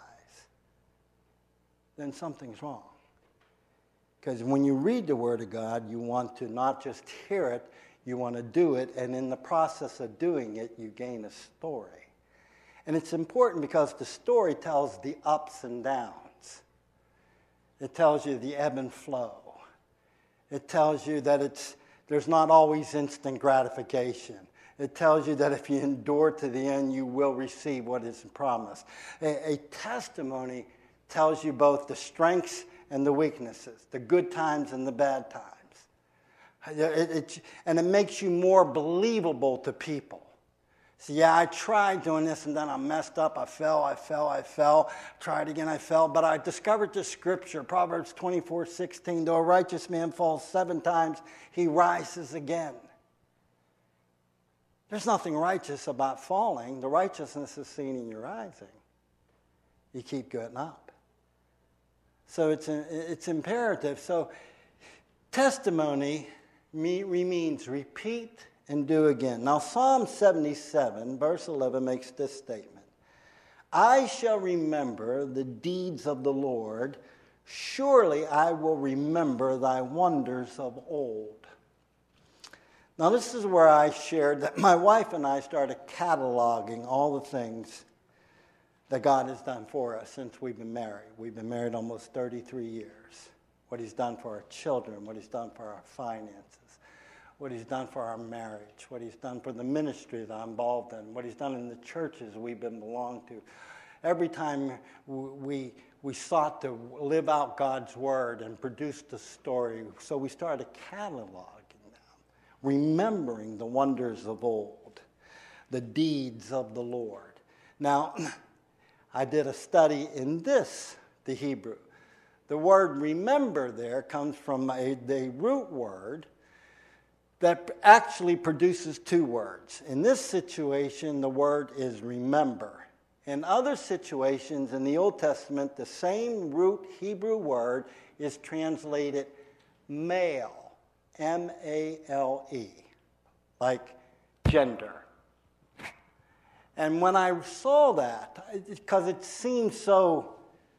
then something's wrong. Because when you read the Word of God, you want to not just hear it, you want to do it, and in the process of doing it, you gain a story. And it's important because the story tells the ups and downs. It tells you the ebb and flow. It tells you that there's not always instant gratification. It tells you that if you endure to the end, you will receive what is promised. A testimony tells you both the strengths and the weaknesses, the good times and the bad times. And it makes you more believable to people. So yeah, I tried doing this and then I messed up. I fell. Tried again, I fell. But I discovered the scripture, Proverbs 24:16. Though a righteous man falls 7 times, he rises again. There's nothing righteous about falling. The righteousness is seen in your rising. You keep getting up. So it's imperative. So testimony means repeat and do again. Now Psalm 77, verse 11 makes this statement. I shall remember the deeds of the Lord. Surely I will remember thy wonders of old. Now this is where I shared that my wife and I started cataloging all the things that God has done for us since we've been married. We've been married almost 33 years. What he's done for our children, what he's done for our finances, what he's done for our marriage, what he's done for the ministry that I'm involved in, what he's done in the churches we've been belonged to. Every time we sought to live out God's word and produce the story, so we started cataloging them, remembering the wonders of old, the deeds of the Lord. Now, I did a study in the Hebrew. The word remember there comes from the root word that actually produces 2 words. In this situation, the word is remember. In other situations in the Old Testament, the same root Hebrew word is translated male, M-A-L-E, like gender. And when I saw that, because it seemed so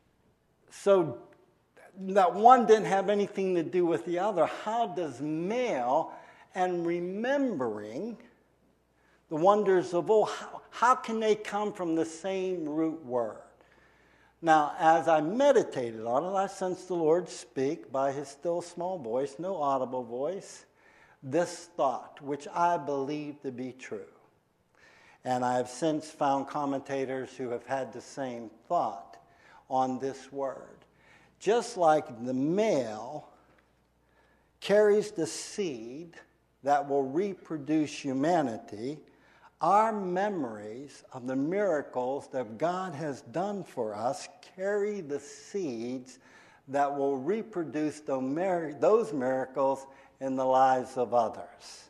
that one didn't have anything to do with the other, how does male and remembering the wonders of old, how can they come from the same root word? Now, as I meditated on it, I sensed the Lord speak by his still small voice, no audible voice, this thought, which I believe to be true. And I have since found commentators who have had the same thought on this word. Just like the male carries the seed that will reproduce humanity, our memories of the miracles that God has done for us carry the seeds that will reproduce those miracles in the lives of others.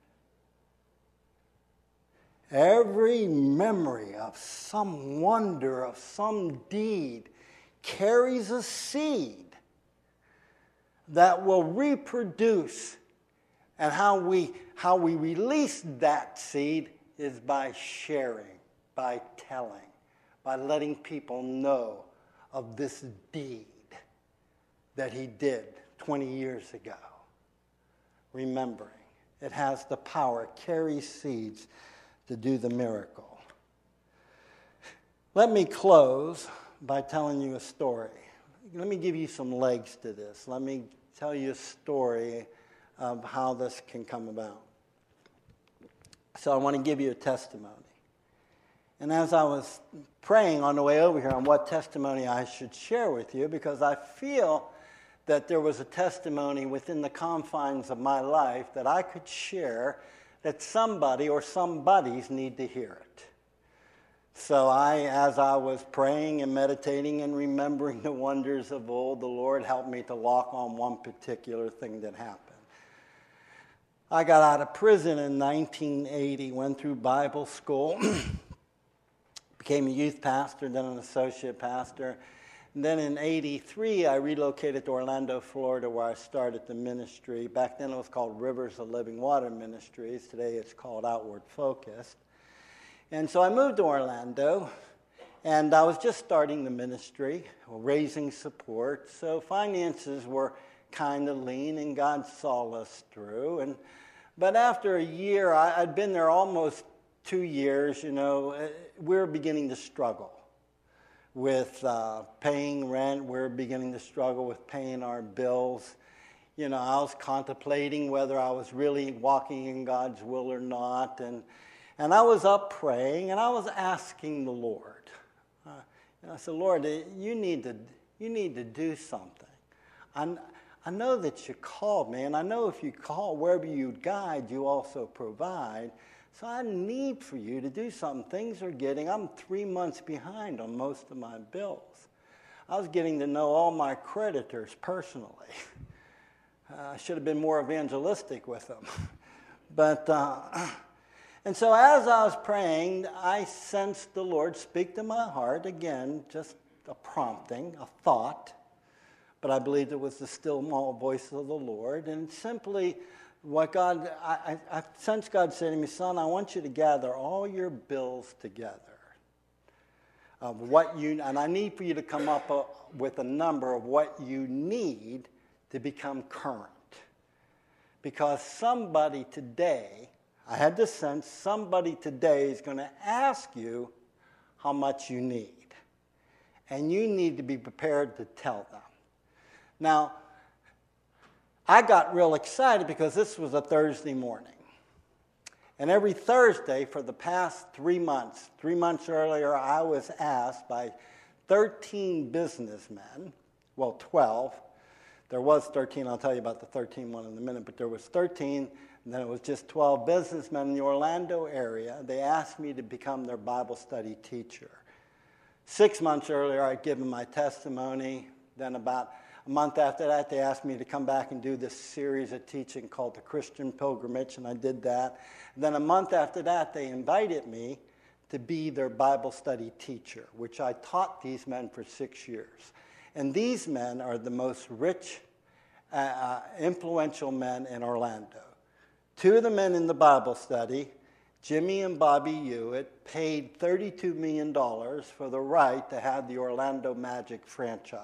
Every memory of some wonder, of some deed, carries a seed that will reproduce. And how we release that seed is by sharing, by telling, by letting people know of this deed that he did 20 years ago. Remembering, it has the power, it carries seeds to do the miracle. Let me close by telling you a story. Let me give you some legs to this. Let me tell you a story of how this can come about. So I want to give you a testimony. And as I was praying on the way over here on what testimony I should share with you, because I feel that there was a testimony within the confines of my life that I could share that somebody or somebodies need to hear it. So as I was praying and meditating and remembering the wonders of old, the Lord helped me to lock on one particular thing that happened. I got out of prison in 1980, went through Bible school, became a youth pastor, then an associate pastor, And then in 83, I relocated to Orlando, Florida, where I started the ministry. Back then it was called Rivers of Living Water Ministries. Today it's called Outward Focused. And so I moved to Orlando, and I was just starting the ministry, raising support. So finances were kind of lean, and God saw us through. But after a year, I'd been there almost 2 years, we were beginning to struggle with paying rent. We were beginning to struggle with paying our bills. I was contemplating whether I was really walking in God's will or not. And I was up praying, and I was asking the Lord. I said, Lord, you need to do something. I know that you called me, and I know if you call, wherever you guide, you also provide. So I need for you to do something. I'm 3 months behind on most of my bills. I was getting to know all my creditors personally. I should have been more evangelistic with them. And so as I was praying, I sensed the Lord speak to my heart. Again, just a prompting, a thought. But I believed it was the still small voice of the Lord. And simply, I sensed God say to me, son, I want you to gather all your bills together. And I need for you to come up with a number of what you need to become current. Because somebody today, I had the sense, somebody today is going to ask you how much you need. And you need to be prepared to tell them. Now, I got real excited because this was a Thursday morning. And every Thursday for the past 3 months earlier, I was asked by 13 businessmen, 12. There was 13, I'll tell you about the 13 one in a minute, but there was 13, and then it was just 12 businessmen in the Orlando area. They asked me to become their Bible study teacher. 6 months earlier, I'd given my testimony. Then about a month after that, they asked me to come back and do this series of teaching called The Christian Pilgrimage, and I did that. And then a month after that, they invited me to be their Bible study teacher, which I taught these men for 6 years. And these men are the most rich, influential men in Orlando. 2 of the men in the Bible study, Jimmy and Bobby Hewitt, paid $32 million for the right to have the Orlando Magic franchise.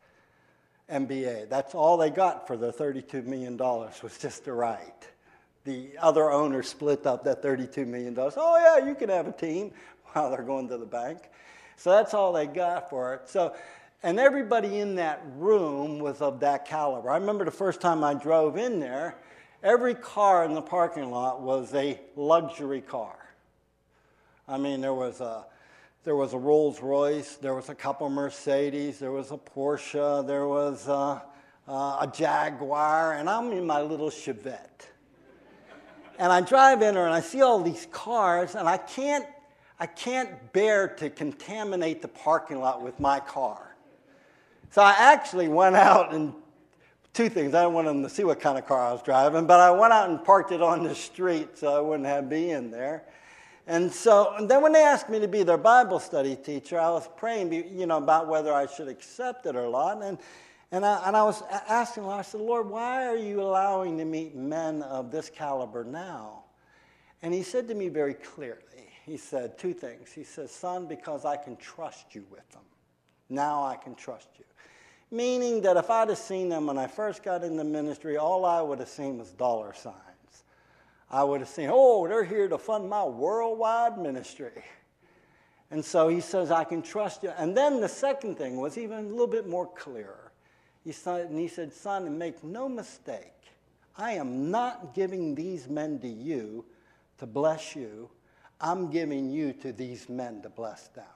NBA. That's all they got for the $32 million was just the right. The other owners split up that $32 million. Oh, yeah, you can have a team while they're going to the bank. So that's all they got for it. And everybody in that room was of that caliber. I remember the first time I drove in there, every car in the parking lot was a luxury car. I mean, there was a Rolls Royce, there was a couple Mercedes, there was a Porsche, there was a Jaguar, and I'm in my little Chevette. And I drive in there and I see all these cars, and I can't bear to contaminate the parking lot with my car. So I actually went out and 2 things. I didn't want them to see what kind of car I was driving, but I went out and parked it on the street so I wouldn't have to be in there. And then when they asked me to be their Bible study teacher, I was praying, about whether I should accept it or not. And I was asking the Lord, I said, Lord, why are you allowing me to meet men of this caliber now? And he said to me very clearly, he said 2 things. He says, son, because I can trust you with them. Now I can trust you. Meaning that if I'd have seen them when I first got in the ministry, all I would have seen was dollar signs. I would have seen, they're here to fund my worldwide ministry. And so he says, I can trust you. And then the second thing was even a little bit more clearer. He said, son, and make no mistake, I am not giving these men to you to bless you. I'm giving you to these men to bless them.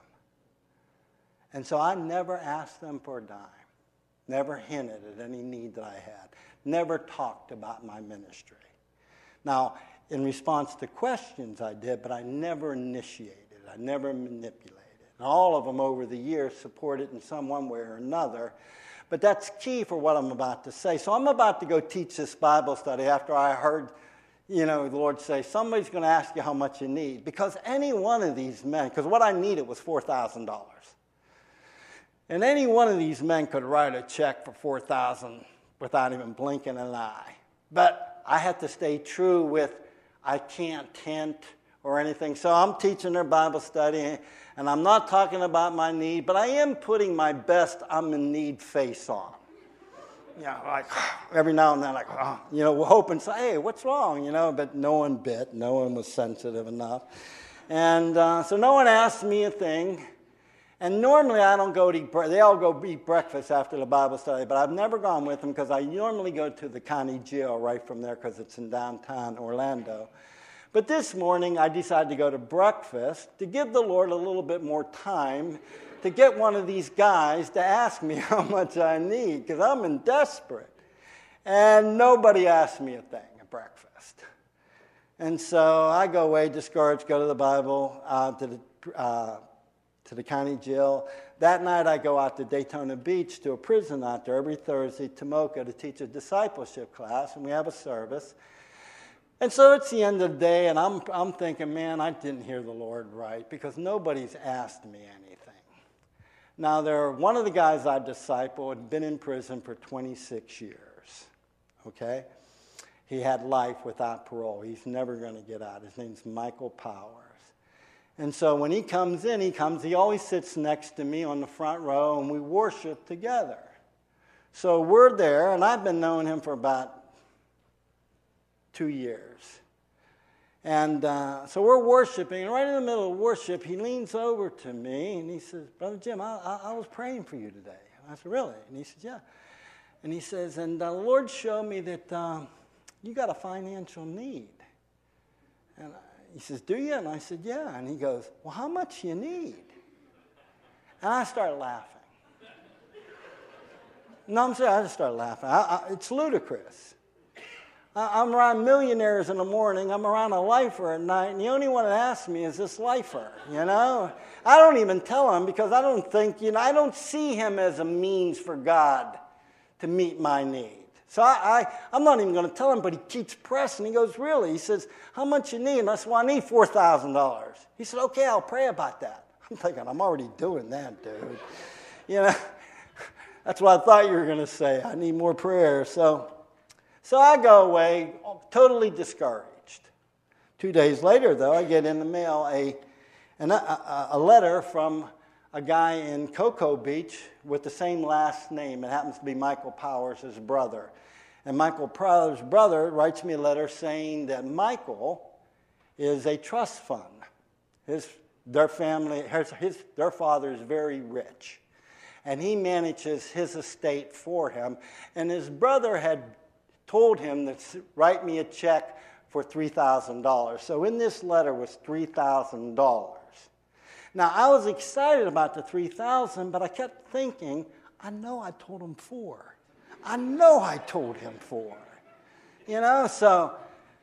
And so I never asked them for a dime, never hinted at any need that I had, never talked about my ministry. Now, in response to questions I did, but I never initiated, I never manipulated. And all of them over the years supported in some one way or another. But that's key for what I'm about to say. So I'm about to go teach this Bible study after I heard, the Lord say, somebody's going to ask you how much you need. Because any one of these men, because what I needed was $4,000. And any one of these men could write a check for $4,000 without even blinking an eye. But I had to stay true with I can't hint or anything. So I'm teaching their Bible study, and I'm not talking about my need, but I am putting my best I'm in need face on. Like every now and then, like, we're hoping, say, hey, what's wrong, but no one bit. No one was sensitive enough. And so no one asked me a thing. And normally I don't go to eat breakfast. They all go eat breakfast after the Bible study, but I've never gone with them because I normally go to the county jail right from there because it's in downtown Orlando. But this morning I decided to go to breakfast to give the Lord a little bit more time to get one of these guys to ask me how much I need because I'm in desperate. And nobody asked me a thing at breakfast. And so I go away discouraged, go to the Bible, to the county jail. That night I go out to Daytona Beach to a prison out there every Thursday, Tomoka, to teach a discipleship class, and we have a service. And so it's the end of the day, and I'm thinking, man, I didn't hear the Lord right because nobody's asked me anything. Now, one of the guys I discipled had been in prison for 26 years, okay? He had life without parole. He's never going to get out. His name's Michael Powers. And so when he comes in, he always sits next to me on the front row, and we worship together. So we're there, and I've been knowing him for about 2 years. And so we're worshiping, and right in the middle of worship, he leans over to me, and he says, Brother Jim, I was praying for you today. And I said, really? And he said, yeah. And he says, and the Lord showed me that you got a financial need. And he says, do you? And I said, yeah. And he goes, well, how much you need? And I started laughing. No, I'm serious, I just started laughing. It's ludicrous. I'm around millionaires in the morning. I'm around a lifer at night. And the only one that asks me is this lifer, I don't even tell him because I don't think, I don't see him as a means for God to meet my need. So I'm not even going to tell him, but he keeps pressing. He goes, really? He says, how much you need? And I said, well, I need $4,000. He said, okay, I'll pray about that. I'm thinking, I'm already doing that, dude. That's what I thought you were going to say. I need more prayer. So I go away totally discouraged. 2 days later, though, I get in the mail a letter from a guy in Cocoa Beach with the same last name. It happens to be Michael Powers' brother. And Michael Powers' brother writes me a letter saying that Michael is a trust fund. Their father is very rich. And he manages his estate for him. And his brother had told him to write me a check for $3,000. So in this letter was $3,000. Now, I was excited about the $3,000, but I kept thinking, I know I told him $4. I know I told him $4. So,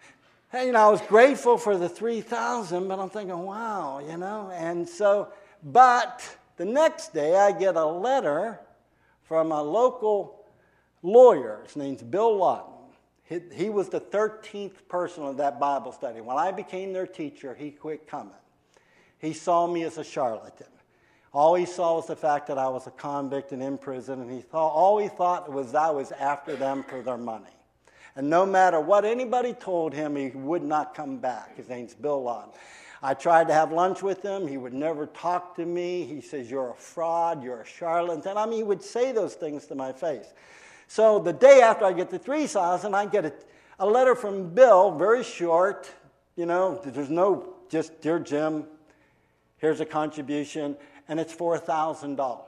I was grateful for the $3,000, but I'm thinking, wow, And so, but the next day I get a letter from a local lawyer. His name's Bill Lawton. He was the 13th person of that Bible study. When I became their teacher, he quit coming. He saw me as a charlatan. All he saw was the fact that I was a convict and in prison, and all he thought was I was after them for their money. And no matter what anybody told him, he would not come back. His name's Bill Lawton. I tried to have lunch with him. He would never talk to me. He says, you're a fraud, you're a charlatan. He would say those things to my face. So the day after I get the $3,000, I get a letter from Bill, very short. There's no just, dear Jim, here's a contribution, and it's $4,000.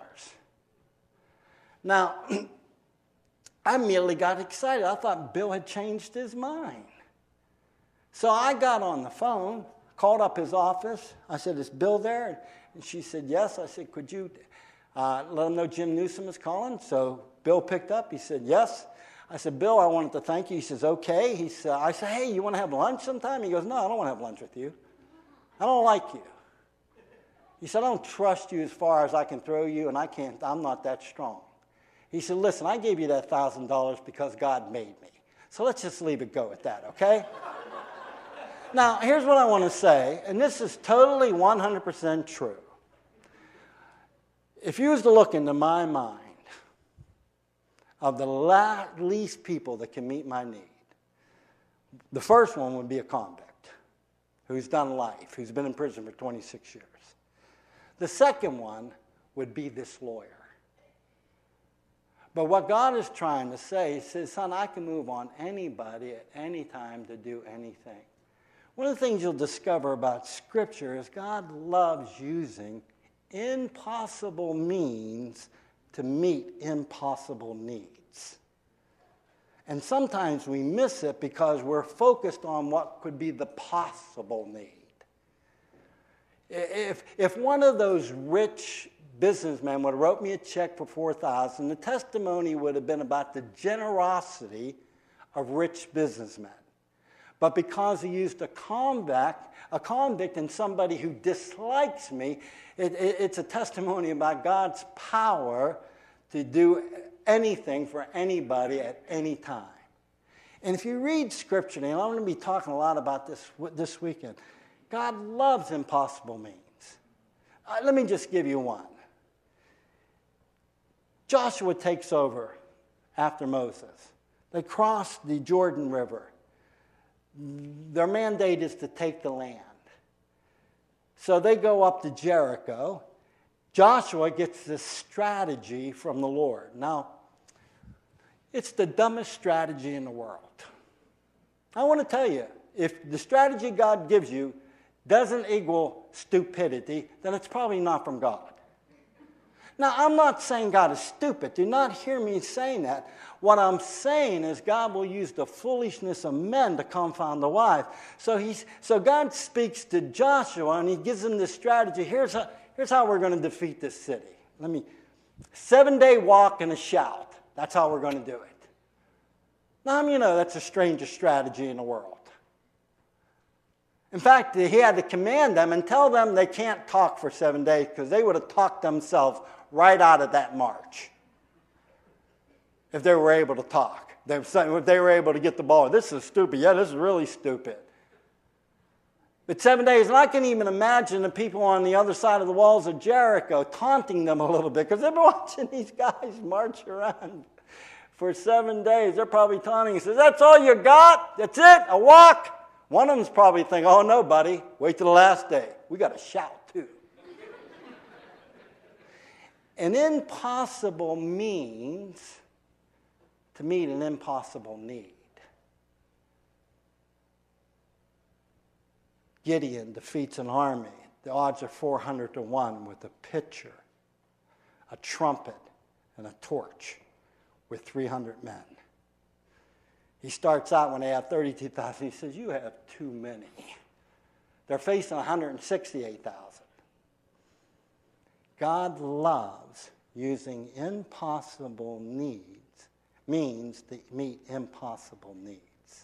Now, I immediately got excited. I thought Bill had changed his mind. So I got on the phone, called up his office. I said, is Bill there? And she said, yes. I said, could you let him know Jim Newsom is calling? So Bill picked up. He said, yes. I said, Bill, I wanted to thank you. He says, okay. I said, hey, you want to have lunch sometime? He goes, no, I don't want to have lunch with you. I don't like you. He said, I don't trust you as far as I can throw you, and I'm not that strong. He said, listen, I gave you that $1,000 because God made me. So let's just leave it go at that, okay? Now, here's what I want to say, and this is totally 100% true. If you was to look into my mind of the least people that can meet my need, the first one would be a convict who's done life, who's been in prison for 26 years. The second one would be this lawyer. But what God is trying to say, he says, son, I can move on anybody at any time to do anything. One of the things you'll discover about Scripture is God loves using impossible means to meet impossible needs. And sometimes we miss it because we're focused on what could be the possible need. If one of those rich businessmen would have wrote me a check for $4,000, the testimony would have been about the generosity of rich businessmen. But because he used a convict and somebody who dislikes me, it's a testimony about God's power to do anything for anybody at any time. And if you read Scripture, and I'm going to be talking a lot about this weekend, God loves impossible means. Let me just give you one. Joshua takes over after Moses. They cross the Jordan River. Their mandate is to take the land. So they go up to Jericho. Joshua gets this strategy from the Lord. Now, it's the dumbest strategy in the world. I want to tell you, if the strategy God gives you doesn't equal stupidity, then it's probably not from God. Now, I'm not saying God is stupid. Do not hear me saying that. What I'm saying is God will use the foolishness of men to confound the wise. So God speaks to Joshua, and he gives him this strategy. Here's how we're going to defeat this city. 7-day walk and a shout. That's how we're going to do it. Now, that's the strangest strategy in the world. In fact, he had to command them and tell them they can't talk for 7 days because they would have talked themselves right out of that march if they were able to talk. If they were able to get the ball. This is stupid. Yeah, this is really stupid. But 7 days, and I can even imagine the people on the other side of the walls of Jericho taunting them a little bit because they've been watching these guys march around for 7 days. They're probably taunting. He says, that's all you got? That's it? A walk? One of them's probably thinking, oh, no, buddy. Wait till the last day. We got to shout, too. An impossible means to meet an impossible need. Gideon defeats an army. The odds are 400 to 1 with a pitcher, a trumpet, and a torch with 300 men. He starts out when they have 32,000. He says, you have too many. They're facing 168,000. God loves using impossible means to meet impossible needs.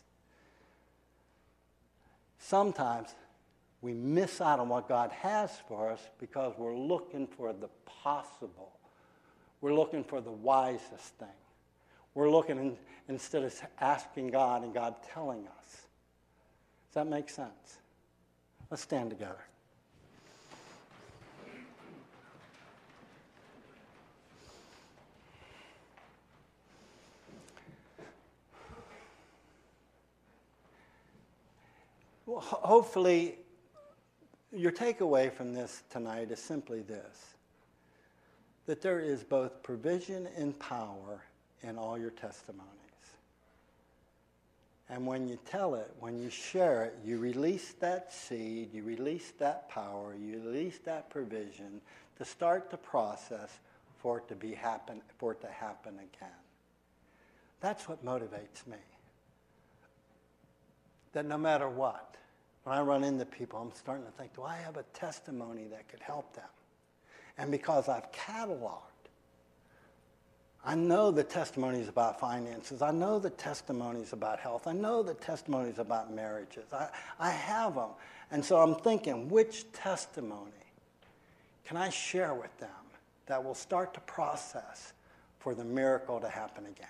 Sometimes we miss out on what God has for us because we're looking for the possible. We're looking for the wisest thing. We're looking instead of asking God and God telling us. Does that make sense? Let's stand together. Well, hopefully, your takeaway from this tonight is simply this, that there is both provision and power in all your testimonies. And when you tell it, when you share it, you release that seed, you release that power, you release that provision to start the process for it to happen again. That's what motivates me. That no matter what, when I run into people, I'm starting to think, do I have a testimony that could help them? And because I've cataloged, I know the testimonies about finances. I know the testimonies about health. I know the testimonies about marriages. I have them. And so I'm thinking, which testimony can I share with them that will start the process for the miracle to happen again?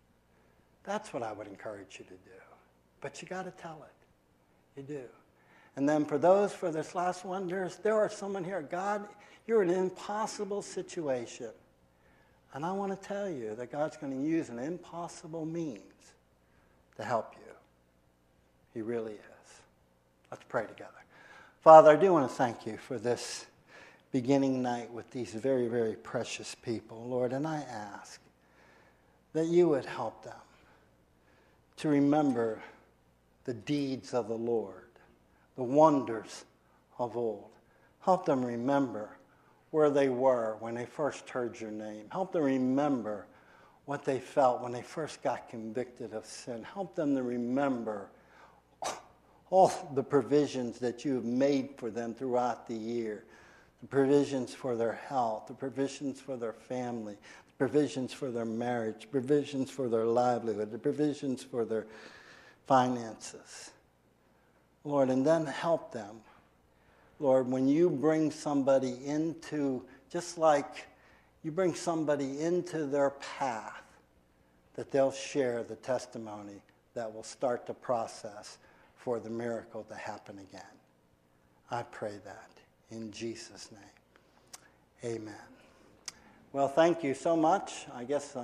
That's what I would encourage you to do. But you got to tell it. You do. And then for this last one, there are someone here. God, you're in an impossible situation. And I want to tell you that God's going to use an impossible means to help you. He really is. Let's pray together. Father, I do want to thank you for this beginning night with these very, very precious people, Lord. And I ask that you would help them to remember the deeds of the Lord, the wonders of old. Help them remember where they were when they first heard your name. Help them remember what they felt when they first got convicted of sin. Help them to remember all the provisions that you have made for them throughout the year. The provisions for their health, the provisions for their family, the provisions for their marriage, provisions for their livelihood, the provisions for their finances. Lord, and then help them, Lord, when you bring somebody into, just like you bring somebody into their path, that they'll share the testimony that will start the process for the miracle to happen again. I pray that in Jesus' name. Amen. Well, thank you so much. I guess,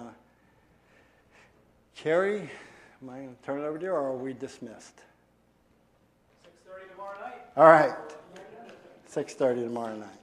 Carrie, am I going to turn it over to you, or are we dismissed? 6:30 tomorrow night. All right. 6:30 tomorrow night.